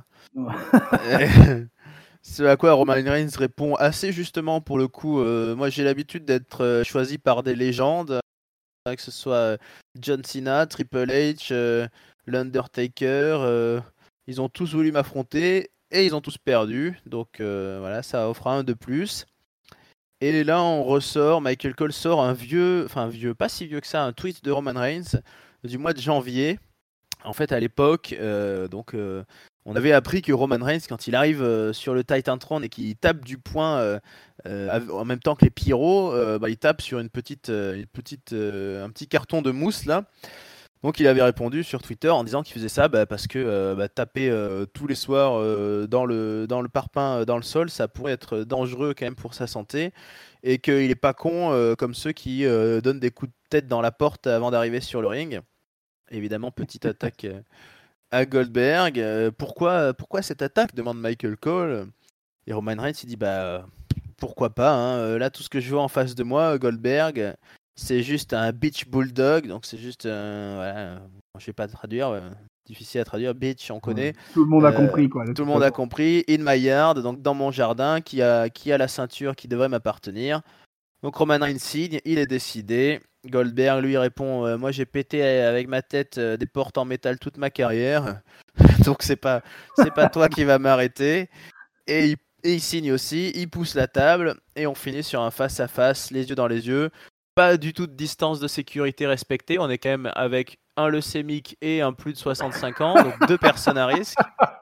Ce à quoi Roman Reigns répond assez justement pour le coup. Moi j'ai l'habitude d'être choisi par des légendes, que ce soit John Cena, Triple H, l'Undertaker. Ils ont tous voulu m'affronter et ils ont tous perdu. Donc voilà, ça offre un de plus. Et là on ressort, Michael Cole sort un vieux, pas si vieux que ça, un tweet de Roman Reigns du mois de janvier. En fait à l'époque, on avait appris que Roman Reigns, quand il arrive sur le Titan Throne et qu'il tape du poing en même temps que les pyros, il tape sur un petit carton de mousse là. Donc il avait répondu sur Twitter en disant qu'il faisait ça parce que taper tous les soirs dans le parpaing dans le sol, ça pourrait être dangereux quand même pour sa santé, et qu'il est pas con comme ceux qui donnent des coups de tête dans la porte avant d'arriver sur le ring. Évidemment, petite attaque à Goldberg. Pourquoi cette attaque, demande Michael Cole. Et Roman Reigns il dit pourquoi pas, hein. Là tout ce que je vois en face de moi, Goldberg, c'est juste un bitch bulldog, donc c'est juste voilà, je vais pas traduire, difficile à traduire, bitch on connaît. Tout le monde a compris quoi. Tout le monde a compris. In my yard, donc dans mon jardin, qui a la ceinture qui devrait m'appartenir. Donc Roman Reigns signe, il est décidé. Goldberg lui répond moi j'ai pété avec ma tête des portes en métal toute ma carrière, donc c'est pas toi qui va m'arrêter. Et il signe aussi, il pousse la table et on finit sur un face à face, les yeux dans les yeux. Pas du tout de distance de sécurité respectée, on est quand même avec un leucémique et un plus de 65 ans, donc 2 personnes à risque.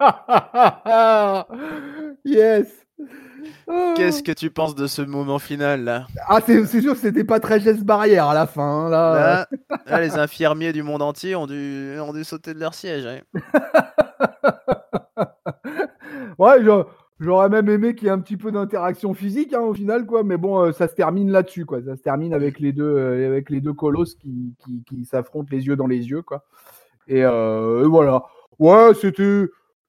Yes. Qu'est-ce que tu penses de ce moment final là? Ah, c'est sûr que c'était pas très geste barrière à la fin. Là, les infirmiers du monde entier ont dû sauter de leur siège. Ouais, j'aurais même aimé qu'il y ait un petit peu d'interaction physique au final, quoi. Mais bon, ça se termine là-dessus, quoi. Ça se termine avec les deux colosses qui s'affrontent les yeux dans les yeux, quoi. Et voilà. Ouais, c'était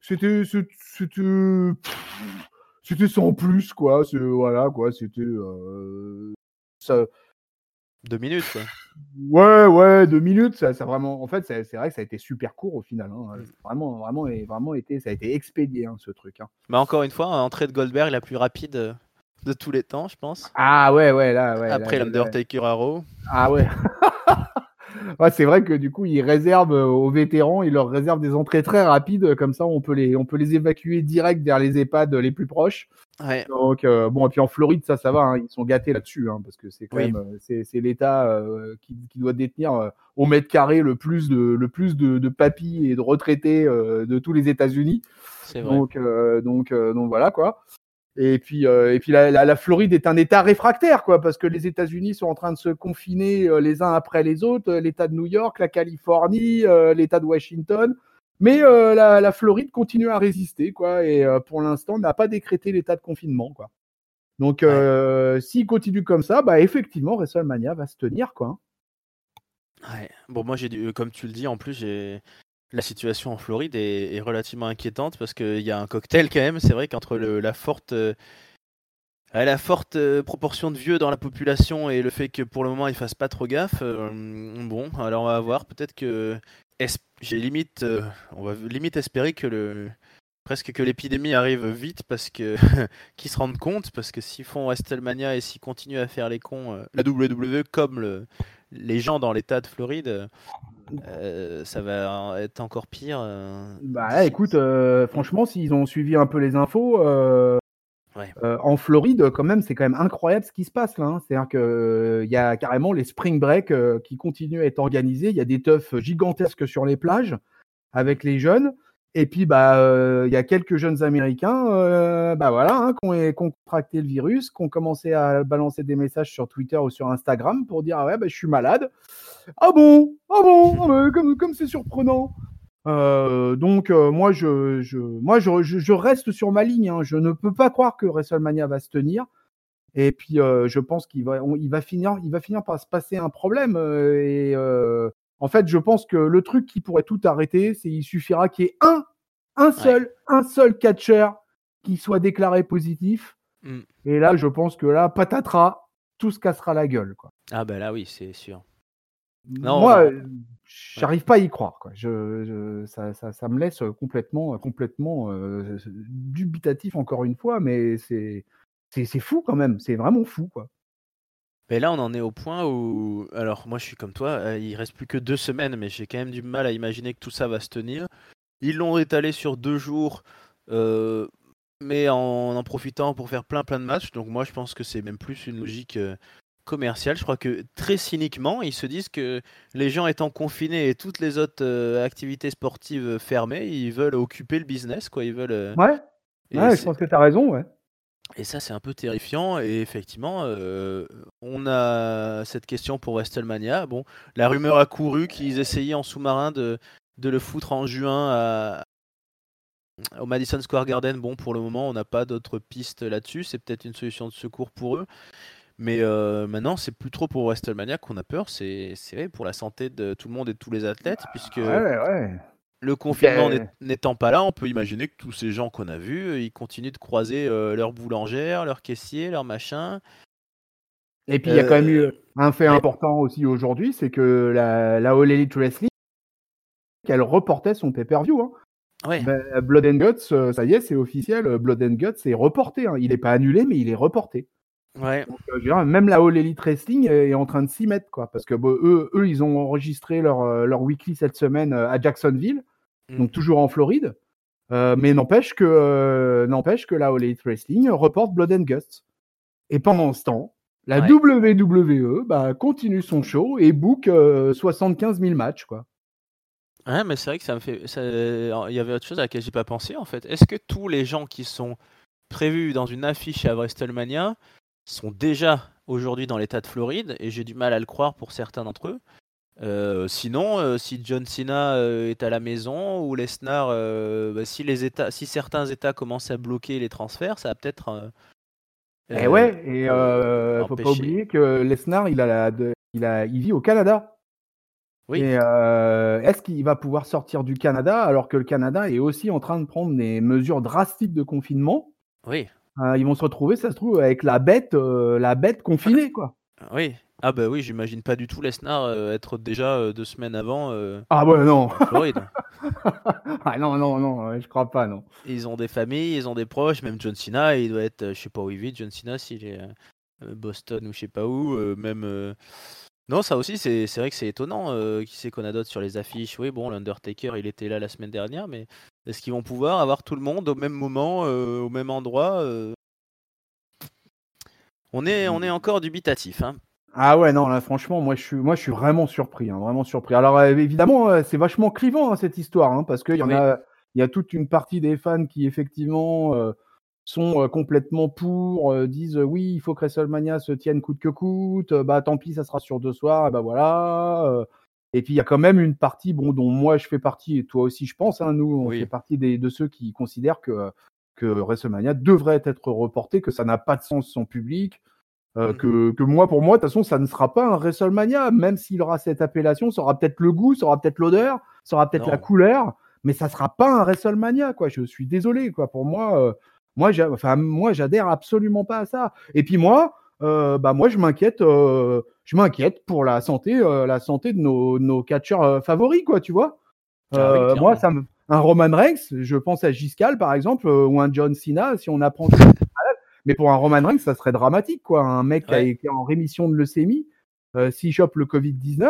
sans plus, quoi. Voilà, quoi. C'était ça. 2 minutes, quoi. Ouais, 2 minutes, ça vraiment. En fait, c'est vrai que ça a été super court au final. Vraiment été, ça a été expédié ce truc. Mais encore une fois, entrée de Goldberg la plus rapide de tous les temps, je pense. Ah ouais, là, ouais. Après l'Undertaker à Raw. Ah ouais. Ouais, c'est vrai que du coup, ils réservent aux vétérans, ils leur réservent des entrées très rapides, comme ça, on peut les évacuer direct vers les EHPAD les plus proches. Ouais. Donc bon, et puis en Floride, ça va, ils sont gâtés là-dessus, parce que c'est quand même, c'est l'État qui doit détenir au mètre carré le plus de papis et de retraités de tous les États-Unis. C'est vrai. Donc voilà quoi. Et puis la Floride est un État réfractaire, quoi, parce que les États-Unis sont en train de se confiner les uns après les autres, l'État de New York, la Californie, l'État de Washington. Mais la Floride continue à résister, quoi, et pour l'instant n'a pas décrété l'état de confinement, quoi. Donc s'il continue comme ça, effectivement, WrestleMania va se tenir, quoi. Ouais. Bon, moi comme tu le dis, en plus la situation en Floride est relativement inquiétante parce qu'il y a un cocktail quand même. C'est vrai qu'entre la forte proportion de vieux dans la population et le fait que pour le moment ils fassent pas trop gaffe, bon, alors on va voir. Peut-être que on va limite espérer que presque que l'épidémie arrive vite, parce que qu'ils se rendent compte, parce que s'ils font WrestleMania et s'ils continuent à faire les cons, la WWE comme les gens dans l'État de Floride, ça va être encore pire. Écoute, franchement, s'ils ont suivi un peu les infos, en Floride, quand même, c'est quand même incroyable ce qui se passe là. C'est-à-dire qu'il y a carrément les spring break qui continuent à être organisés. Il y a des teufs gigantesques sur les plages avec les jeunes. Et puis, il y a quelques jeunes Américains qui ont contracté le virus, qui ont commencé à balancer des messages sur Twitter ou sur Instagram pour dire « Ah ouais, je suis malade. » Ah bon, comme c'est surprenant. Donc moi je reste sur ma ligne. Hein. Je ne peux pas croire que WrestleMania va se tenir. Et puis je pense qu'il va finir par se passer un problème. En fait, je pense que le truc qui pourrait tout arrêter, c'est il suffira qu'il y ait un seul catcheur qui soit déclaré positif. Et là, je pense que là, patatras, tout se cassera la gueule, quoi. Ah ben là, oui, c'est sûr. Non, moi, j'arrive pas à y croire, quoi. Ça me laisse complètement dubitatif encore une fois, mais c'est fou quand même. C'est vraiment fou, quoi. Mais là, on en est au point où, alors moi, je suis comme toi. Il reste plus que 2 semaines, mais j'ai quand même du mal à imaginer que tout ça va se tenir. Ils l'ont étalé sur 2 jours, mais en profitant pour faire plein de matchs. Donc moi, je pense que c'est même plus une logique commerciale. Je crois que très cyniquement, ils se disent que les gens étant confinés et toutes les autres activités sportives fermées, ils veulent occuper le business, quoi. Ils veulent. Ouais, je pense que tu as raison, ouais. Et ça, c'est un peu terrifiant. Et effectivement, on a cette question pour WrestleMania. Bon, la rumeur a couru qu'ils essayaient en sous-marin de le foutre en juin au Madison Square Garden. Bon, pour le moment, on n'a pas d'autres pistes là-dessus. C'est peut-être une solution de secours pour eux. Mais maintenant, c'est plus trop pour WrestleMania qu'on a peur. C'est vrai, pour la santé de tout le monde et de tous les athlètes, puisque le confinement n'étant pas là, on peut imaginer que tous ces gens qu'on a vus, ils continuent de croiser leur boulangère, leur caissier, leur machin. Et puis, il y a quand même eu un fait important aussi aujourd'hui, c'est que la All Elite Wrestling, elle reportait son pay-per-view. Hein. Ouais. Blood and Guts, ça y est, c'est officiel. Blood and Guts est reporté. Hein. Il n'est pas annulé, mais il est reporté. Ouais. Donc, même la All Elite Wrestling est en train de s'y mettre, quoi, parce que eux, ils ont enregistré leur weekly cette semaine à Jacksonville, donc toujours en Floride. Mais n'empêche que la All Elite Wrestling reporte Blood and Guts. Et pendant ce temps, la WWE continue son show et book 75 000 matchs, quoi. Ouais, mais c'est vrai que ça me fait. Il y avait autre chose à laquelle j'ai pas pensé en fait. Est-ce que tous les gens qui sont prévus dans une affiche à WrestleMania sont déjà aujourd'hui dans l'état de Floride? Et j'ai du mal à le croire pour certains d'entre eux. Sinon, si John Cena est à la maison ou Lesnar, si certains États commencent à bloquer les transferts, ça va peut-être. Faut pas oublier que Lesnar, il vit au Canada. Oui. Et est-ce qu'il va pouvoir sortir du Canada alors que le Canada est aussi en train de prendre des mesures drastiques de confinement? Oui. Ils vont se retrouver, ça se trouve, avec la bête confinée, quoi. Oui. Ah bah oui, j'imagine pas du tout Lesnar être déjà 2 semaines avant. Ah ouais, non. En Floride. Ah non, je crois pas, non. Ils ont des familles, ils ont des proches, même John Cena, il doit être, je sais pas où il vit, John Cena, s'il est Boston ou je sais pas où, même. Non, ça aussi, c'est vrai que c'est étonnant. Qui c'est qu'on a d'autres sur les affiches? Oui, bon, l'Undertaker, il était là la semaine dernière, mais est-ce qu'ils vont pouvoir avoir tout le monde au même moment, au même endroit? On est encore dubitatif, hein. Ah ouais, non, là, franchement, moi, je suis vraiment surpris, hein, vraiment surpris. Alors, évidemment, c'est vachement clivant, hein, cette histoire, hein, parce qu'il y il y a toute une partie des fans qui, effectivement, sont complètement pour, disent oui, il faut que WrestleMania se tienne coûte que coûte, tant pis, ça sera sur 2 soirs, et voilà. Et puis, il y a quand même une partie, dont moi, je fais partie, et toi aussi, je pense, hein, nous, on fait partie de ceux qui considèrent que WrestleMania devrait être reporté, que ça n'a pas de sens sans public. Que moi, pour moi, de toute façon, ça ne sera pas un WrestleMania, même s'il aura cette appellation, ça aura peut-être le goût, ça aura peut-être l'odeur, ça aura peut-être la couleur, mais ça sera pas un WrestleMania, quoi. Je suis désolé, quoi. Pour moi, moi, j'adhère absolument pas à ça. Et puis moi, je m'inquiète pour la santé de nos catcheurs favoris, quoi, tu vois. Moi, un Roman Reigns, je pense à Giscal, par exemple, ou un John Cena, si on apprend. Mais pour un Roman Reigns, ça serait dramatique, quoi. Un mec qui a été en rémission de leucémie, s'il chope le Covid-19,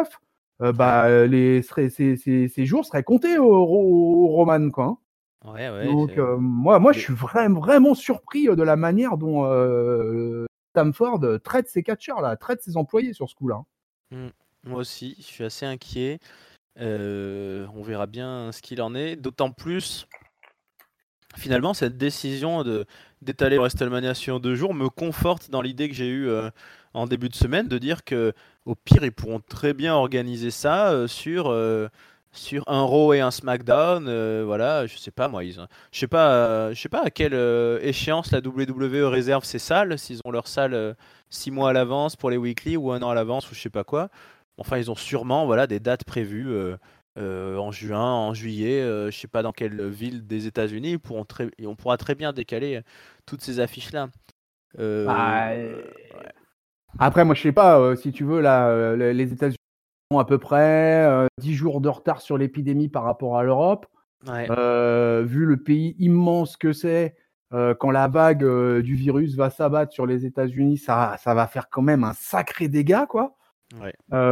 ses jours seraient comptés au Roman, quoi. Ouais, donc, moi, je suis vraiment surpris de la manière dont Stamford traite ses catcheurs, là, traite ses employés sur ce coup-là. Moi aussi, je suis assez inquiet. On verra bien ce qu'il en est. D'autant plus, finalement, cette décision d'étaler WrestleMania sur 2 jours me conforte dans l'idée que j'ai eue en début de semaine, de dire que au pire, ils pourront très bien organiser ça sur sur un Raw et un SmackDown. Voilà, je sais pas moi, je sais pas à quelle échéance la WWE réserve ses salles, s'ils ont leur salle 6 mois à l'avance pour les weekly ou un an à l'avance ou je sais pas quoi. Enfin, ils ont sûrement voilà des dates prévues en juin, en juillet, je sais pas dans quelle ville des États-Unis. On pourra très bien décaler toutes ces affiches là. Bah, Ouais. après, moi, je sais pas, si tu veux, là, les États-Unis ont à peu près 10 jours de retard sur l'épidémie par rapport à l'Europe. Ouais. Vu le pays immense que c'est, quand la vague du virus va s'abattre sur les États-Unis, ça va faire quand même un sacré dégât, quoi. Ouais.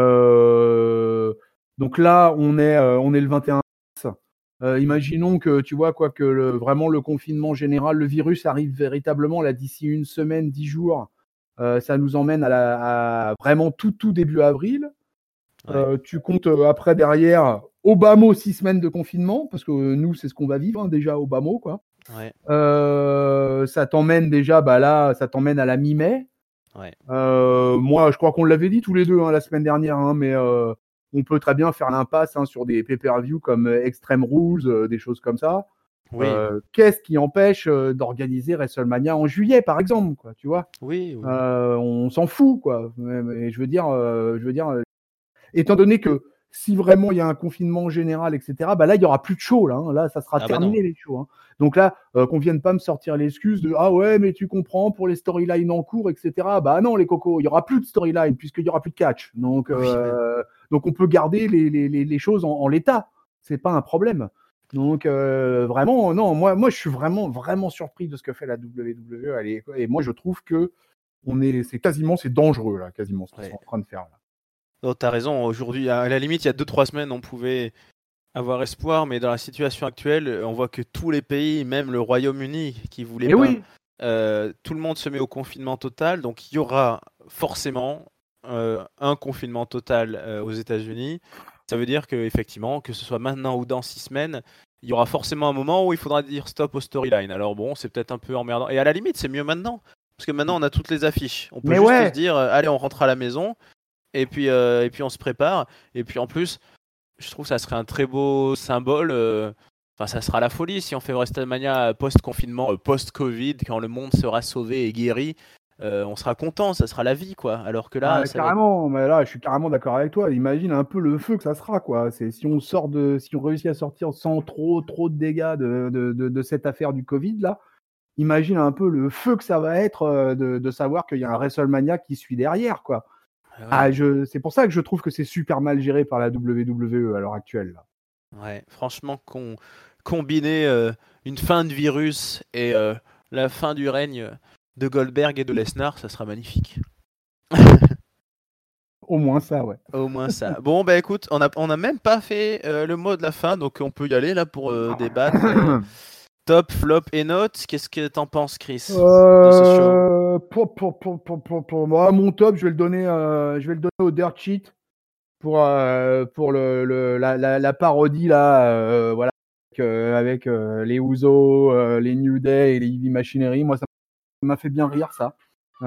Donc là, on est le 21 mars. Imaginons que tu vois quoi que vraiment le confinement général, le virus arrive véritablement là d'ici une semaine, 10 jours. Ça nous emmène à vraiment tout début avril. Ouais. Tu comptes après derrière au bas mot 6 semaines de confinement parce que nous c'est ce qu'on va vivre hein, déjà au bas mot quoi. Ouais. Ça t'emmène déjà bah là ça t'emmène à la mi-mai. Ouais. Moi je crois qu'on l'avait dit tous les deux hein, la semaine dernière hein, mais on peut très bien faire l'impasse hein, sur des pay-per-view comme Extreme Rules, des choses comme ça. Oui. Qu'est-ce qui empêche d'organiser WrestleMania en juillet par exemple quoi, tu vois? Oui. Oui. On s'en fout quoi. Mais je veux dire étant donné que si vraiment il y a un confinement général, etc., bah là, il y aura plus de show, là, hein. Là, ça sera Ah bah non. terminé, les shows, hein. Donc là, qu'on vienne pas me sortir l'excuse de ah ouais, mais tu comprends pour les storylines en cours, etc. Bah non, les cocos, il y aura plus de storyline puisqu'il y aura plus de catch. Oui. Ouais. Donc on peut garder les choses en l'état. C'est pas un problème. Donc vraiment, non, moi, je suis vraiment surpris de ce que fait la WWE. Et moi, je trouve que c'est dangereux là, quasiment ce qu'ils sont Ouais. en train de faire là. Non, t'as raison. Aujourd'hui, à la limite, il y a 2-3 semaines, on pouvait avoir espoir, mais dans la situation actuelle, on voit que tous les pays, même le Royaume-Uni, qui voulait Et pas, oui, tout le monde se met au confinement total. Donc, il y aura forcément un confinement total aux États-Unis. Ça veut dire que effectivement, que ce soit maintenant ou dans 6 semaines, il y aura forcément un moment où il faudra dire stop aux storylines. Alors bon, c'est peut-être un peu emmerdant. Et à la limite, c'est mieux maintenant. Parce que maintenant, on a toutes les affiches. On peut mais juste se ouais, dire, allez, on rentre à la maison. Et puis on se prépare. Et puis en plus, je trouve que ça serait un très beau symbole. Enfin, ça sera la folie si on fait WrestleMania post-confinement, post-Covid, quand le monde sera sauvé et guéri. On sera content, ça sera la vie, quoi. Alors que là, ah, ça va être. carrément, mais là, je suis carrément d'accord avec toi. Imagine un peu le feu que ça sera, quoi. C'est si on réussit à sortir sans trop de dégâts de cette affaire du Covid, là, imagine un peu le feu que ça va être de savoir qu'il y a un WrestleMania qui suit derrière, quoi. Ouais, C'est pour ça que je trouve que c'est super mal géré par la WWE à l'heure actuelle, là. ouais. Franchement, combiner une fin de virus et la fin du règne de Goldberg et de Lesnar, ça sera magnifique. Au moins ça, ouais. Au moins ça. Bon, bah écoute, on a même pas fait le mot de la fin, donc on peut y aller là pour débattre. Top, flop et notes. Qu'est-ce que t'en penses, Chris, de ce show? Pour moi, mon top, je vais le donner au Dirt Sheet pour la parodie là, voilà, avec les Usos, les New Day et les Heavy Machinery. Moi, ça m'a fait bien rire ça.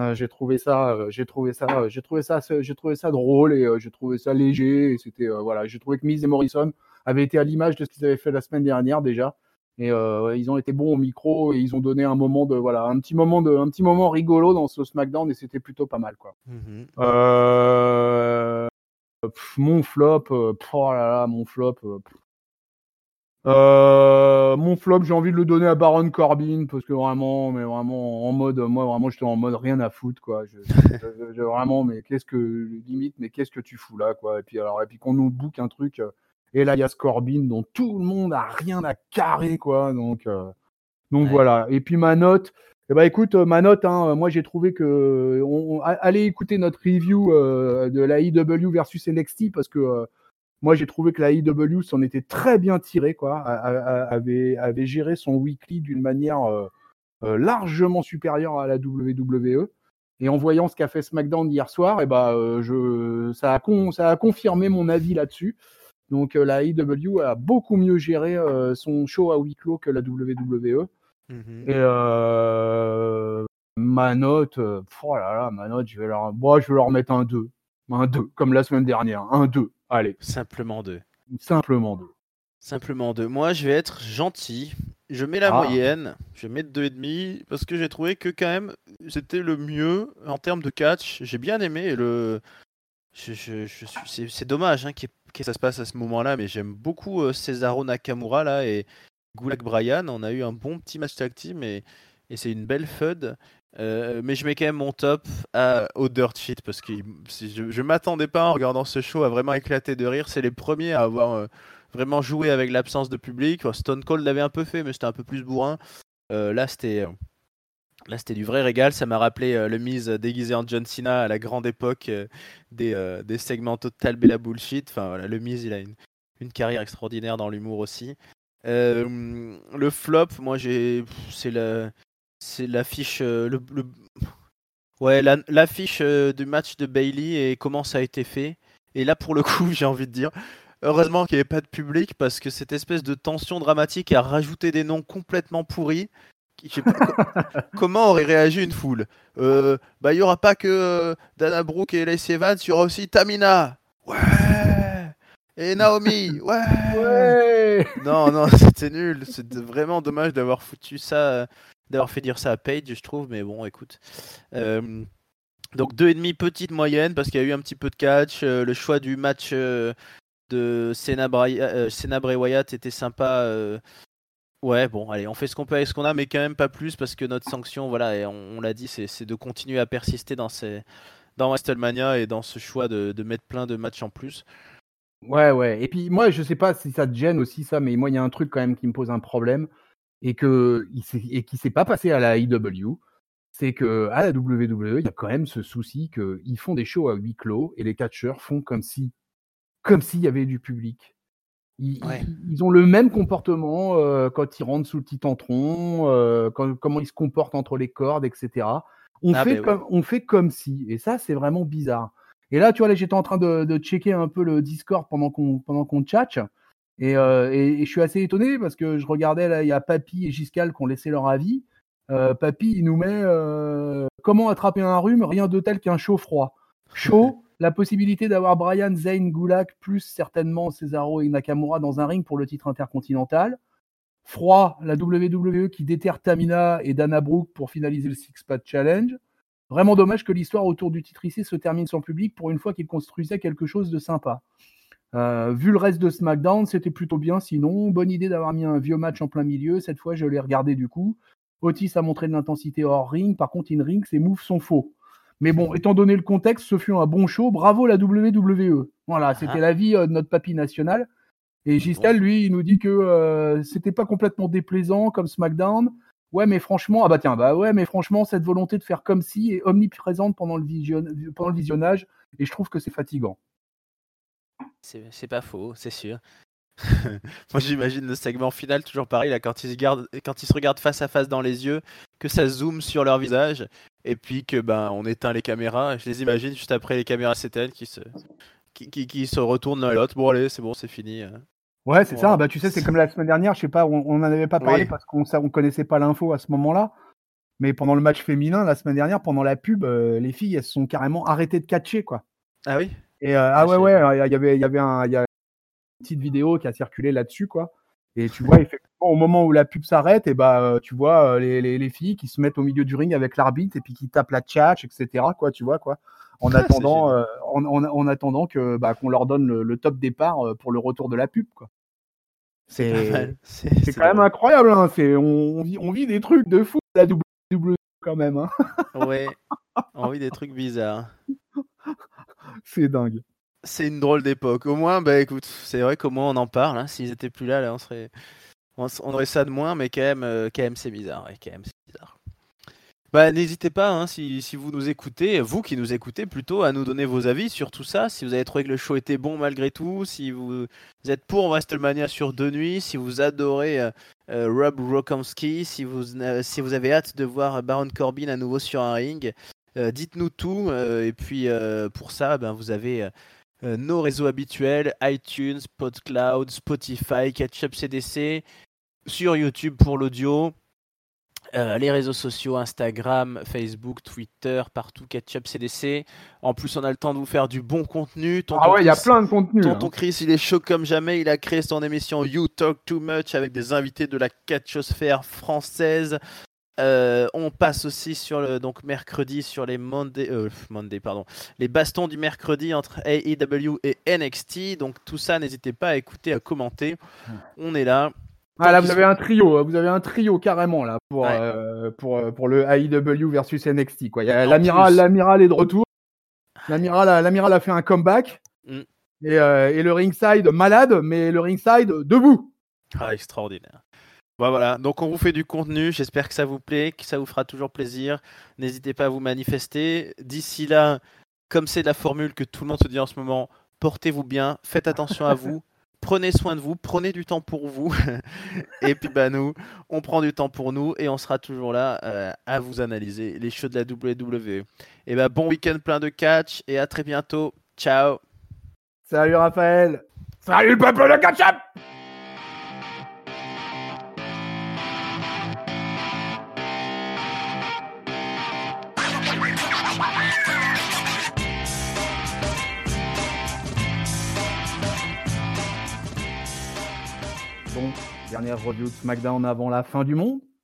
J'ai trouvé ça drôle et j'ai trouvé ça léger. Et c'était voilà, j'ai trouvé que Miz et Morrison avaient été à l'image de ce qu'ils avaient fait la semaine dernière déjà. Et ouais, ils ont été bons au micro et ils ont donné un moment de voilà, un petit moment rigolo dans ce SmackDown et c'était plutôt pas mal quoi. Mhm. Mon flop, oh là là, mon flop, j'ai envie de le donner à Baron Corbin parce que vraiment, mais vraiment en mode, moi vraiment j'étais en mode rien à foutre quoi. Vraiment, mais qu'est-ce que tu fous là quoi. Et puis qu'on nous book un truc. Et là il y a Corbin dont tout le monde a rien à carrer quoi. Donc Ouais. voilà. Et puis ma note, eh ben écoute, ma note, hein, moi j'ai trouvé que allez écouter notre review de la IW versus NXT parce que moi j'ai trouvé que la IW s'en était très bien tirée, quoi, avait géré son weekly d'une manière largement supérieure à la WWE. Et en voyant ce qu'a fait SmackDown hier soir, et ben, ça a confirmé mon avis là-dessus. Donc la IW a beaucoup mieux géré son show à huis clos que la WWE. Mhm. Et ma note, oh là là, ma note, je vais leur mettre un 2. Un 2, comme la semaine dernière. Un 2. Allez. Simplement deux. Simplement 2. Simplement 2. Moi, je vais être gentil. Je mets la moyenne. Je vais mettre 2,5 parce que j'ai trouvé que quand même, c'était le mieux en termes de catch. J'ai bien aimé c'est dommage hein, que ça se passe à ce moment-là, mais j'aime beaucoup Cesaro Nakamura là et Gulak Bryan. On a eu un bon petit match tag team et c'est une belle FUD. Mais je mets quand même mon top au Dirt Sheet parce que je m'attendais pas en regardant ce show à vraiment éclater de rire. C'est les premiers à avoir vraiment joué avec l'absence de public. Stone Cold l'avait un peu fait, mais c'était un peu plus bourrin. Là, c'était du vrai régal. Ça m'a rappelé le Miz déguisé en John Cena à la grande époque des segments Total Bella Bullshit. Enfin, voilà, le Miz, il a une carrière extraordinaire dans l'humour aussi. Le flop, moi, c'est l'affiche, ouais, l'affiche du match de Bayley et comment ça a été fait. Et là, pour le coup, j'ai envie de dire, heureusement qu'il n'y avait pas de public parce que cette espèce de tension dramatique a rajouté des noms complètement pourris. Je sais pas, comment aurait réagi une foule? Il y aura pas que Dana Brooke et Lacey Evans, il y aura aussi Tamina. Ouais. Et Naomi. Ouais. Ouais. Non, c'était nul. C'est vraiment dommage d'avoir foutu ça, d'avoir fait dire ça à Paige, je trouve. Mais bon, écoute. Donc 2,5 petite moyenne parce qu'il y a eu un petit peu de catch. Le choix du match de Cena Bray Wyatt était sympa. Ouais, bon, allez, on fait ce qu'on peut avec ce qu'on a, mais quand même pas plus parce que notre sanction, voilà, et on l'a dit, c'est de continuer à persister dans WrestleMania et dans ce choix de mettre plein de matchs en plus. Ouais. Et puis moi, je sais pas si ça te gêne aussi ça, mais moi, il y a un truc quand même qui me pose un problème et qui s'est pas passé à la AEW. C'est que à la WWE, il y a quand même ce souci qu'ils font des shows à huis clos et les catcheurs font comme s'il y avait du public. Ouais. Ils ont le même comportement quand ils rentrent sous le titantron, comment ils se comportent entre les cordes, etc. On fait comme si, et ça c'est vraiment bizarre. Et là, tu vois, là, j'étais en train de checker un peu le Discord pendant qu'on tchatche, et je suis assez étonné parce que je regardais là, il y a Papy et Giscal qui ont laissé leur avis. Papy, il nous met comment attraper un rhume, rien de tel qu'un chaud froid. Chaud, la possibilité d'avoir Bryan, Zayn, Gulak, plus certainement Cesaro et Nakamura dans un ring pour le titre intercontinental. Froid, la WWE qui déterre Tamina et Dana Brooke pour finaliser le Six Pack Challenge. Vraiment dommage que l'histoire autour du titre ici se termine sans public pour une fois qu'il construisait quelque chose de sympa. Vu le reste de SmackDown, c'était plutôt bien sinon. Bonne idée d'avoir mis un vieux match en plein milieu. Cette fois, je l'ai regardé du coup. Otis a montré de l'intensité hors ring. Par contre, in-ring, ses moves sont faux. Mais bon, étant donné le contexte, ce fut un bon show. Bravo la WWE. Voilà, c'était l'avis de notre papy national. Et Gistal, lui, il nous dit que c'était pas complètement déplaisant comme SmackDown. Ouais, mais franchement, mais franchement, cette volonté de faire comme si est omniprésente pendant le visionnage, et je trouve que c'est fatigant. C'est pas faux, c'est sûr. Moi, j'imagine le segment final toujours pareil, là, quand ils se regardent face à face dans les yeux, que ça zoome sur leur visage, et puis que on éteint les caméras. Je les imagine juste après les caméras s'éteignent, qui se retournent l'un à l'autre. Bon, allez, c'est bon, c'est fini. Ouais, c'est ça. Bah, tu sais, c'est comme la semaine dernière, je sais pas, on n'en avait pas parlé parce qu'on connaissait pas l'info à ce moment-là. Mais pendant le match féminin, la semaine dernière, pendant la pub, les filles, elles se sont carrément arrêtées de catcher, quoi. Ah oui? Et il y avait une petite vidéo qui a circulé là-dessus, quoi. Et tu vois, effectivement, au moment où la pub s'arrête, et tu vois les filles qui se mettent au milieu du ring avec l'arbitre et puis qui tapent la tchatch, etc., quoi, tu vois, quoi. En attendant, en attendant que, qu'on leur donne le top départ pour le retour de la pub, quoi. C'est quand même incroyable, hein. On vit des trucs de fou à la WWE quand même, hein. Ouais, on vit des trucs bizarres. C'est dingue. C'est une drôle d'époque. Au moins, écoute, c'est vrai qu'au moins on en parle. Hein. S'ils étaient plus là, on aurait ça de moins, mais quand même c'est bizarre. Ouais, quand même, c'est bizarre. N'hésitez pas, hein, si vous nous écoutez, vous qui nous écoutez plutôt, à nous donner vos avis sur tout ça. Si vous avez trouvé que le show était bon malgré tout, si vous êtes pour WrestleMania sur 2 nuits, si vous adorez Rob Gronkowski, si vous avez hâte de voir Baron Corbin à nouveau sur un ring, dites-nous tout. Et puis pour ça, vous avez nos réseaux habituels, iTunes, PodCloud, Spotify, Ketchup CDC, sur YouTube pour l'audio. Les réseaux sociaux, Instagram, Facebook, Twitter, partout, Ketchup CDC. En plus, on a le temps de vous faire du bon contenu. Ah ouais, il y a plein de contenu. Tonton Chris, il est chaud comme jamais. Il a créé son émission You Talk Too Much avec des invités de la catchosphère française. On passe aussi sur le donc mercredi sur les les bastons du mercredi entre AEW et NXT. Donc tout ça, n'hésitez pas à écouter, à commenter. On est là. Ah là, vous avez un trio carrément là pour le AEW versus NXT quoi. Il y a l'amiral est de retour. L'amiral a fait un comeback et le ringside malade, mais le ringside debout. Ah, extraordinaire. Bon, voilà, donc on vous fait du contenu, j'espère que ça vous plaît, que ça vous fera toujours plaisir. N'hésitez pas à vous manifester. D'ici là, comme c'est la formule que tout le monde se dit en ce moment, portez-vous bien, faites attention à vous, prenez soin de vous, prenez du temps pour vous. Et puis nous, on prend du temps pour nous et on sera toujours là à vous analyser les shows de la WWE. Et bon week-end plein de catch et à très bientôt. Ciao. Salut Raphaël. Salut le peuple de Ketchup. Bon, dernière review de SmackDown avant la fin du monde.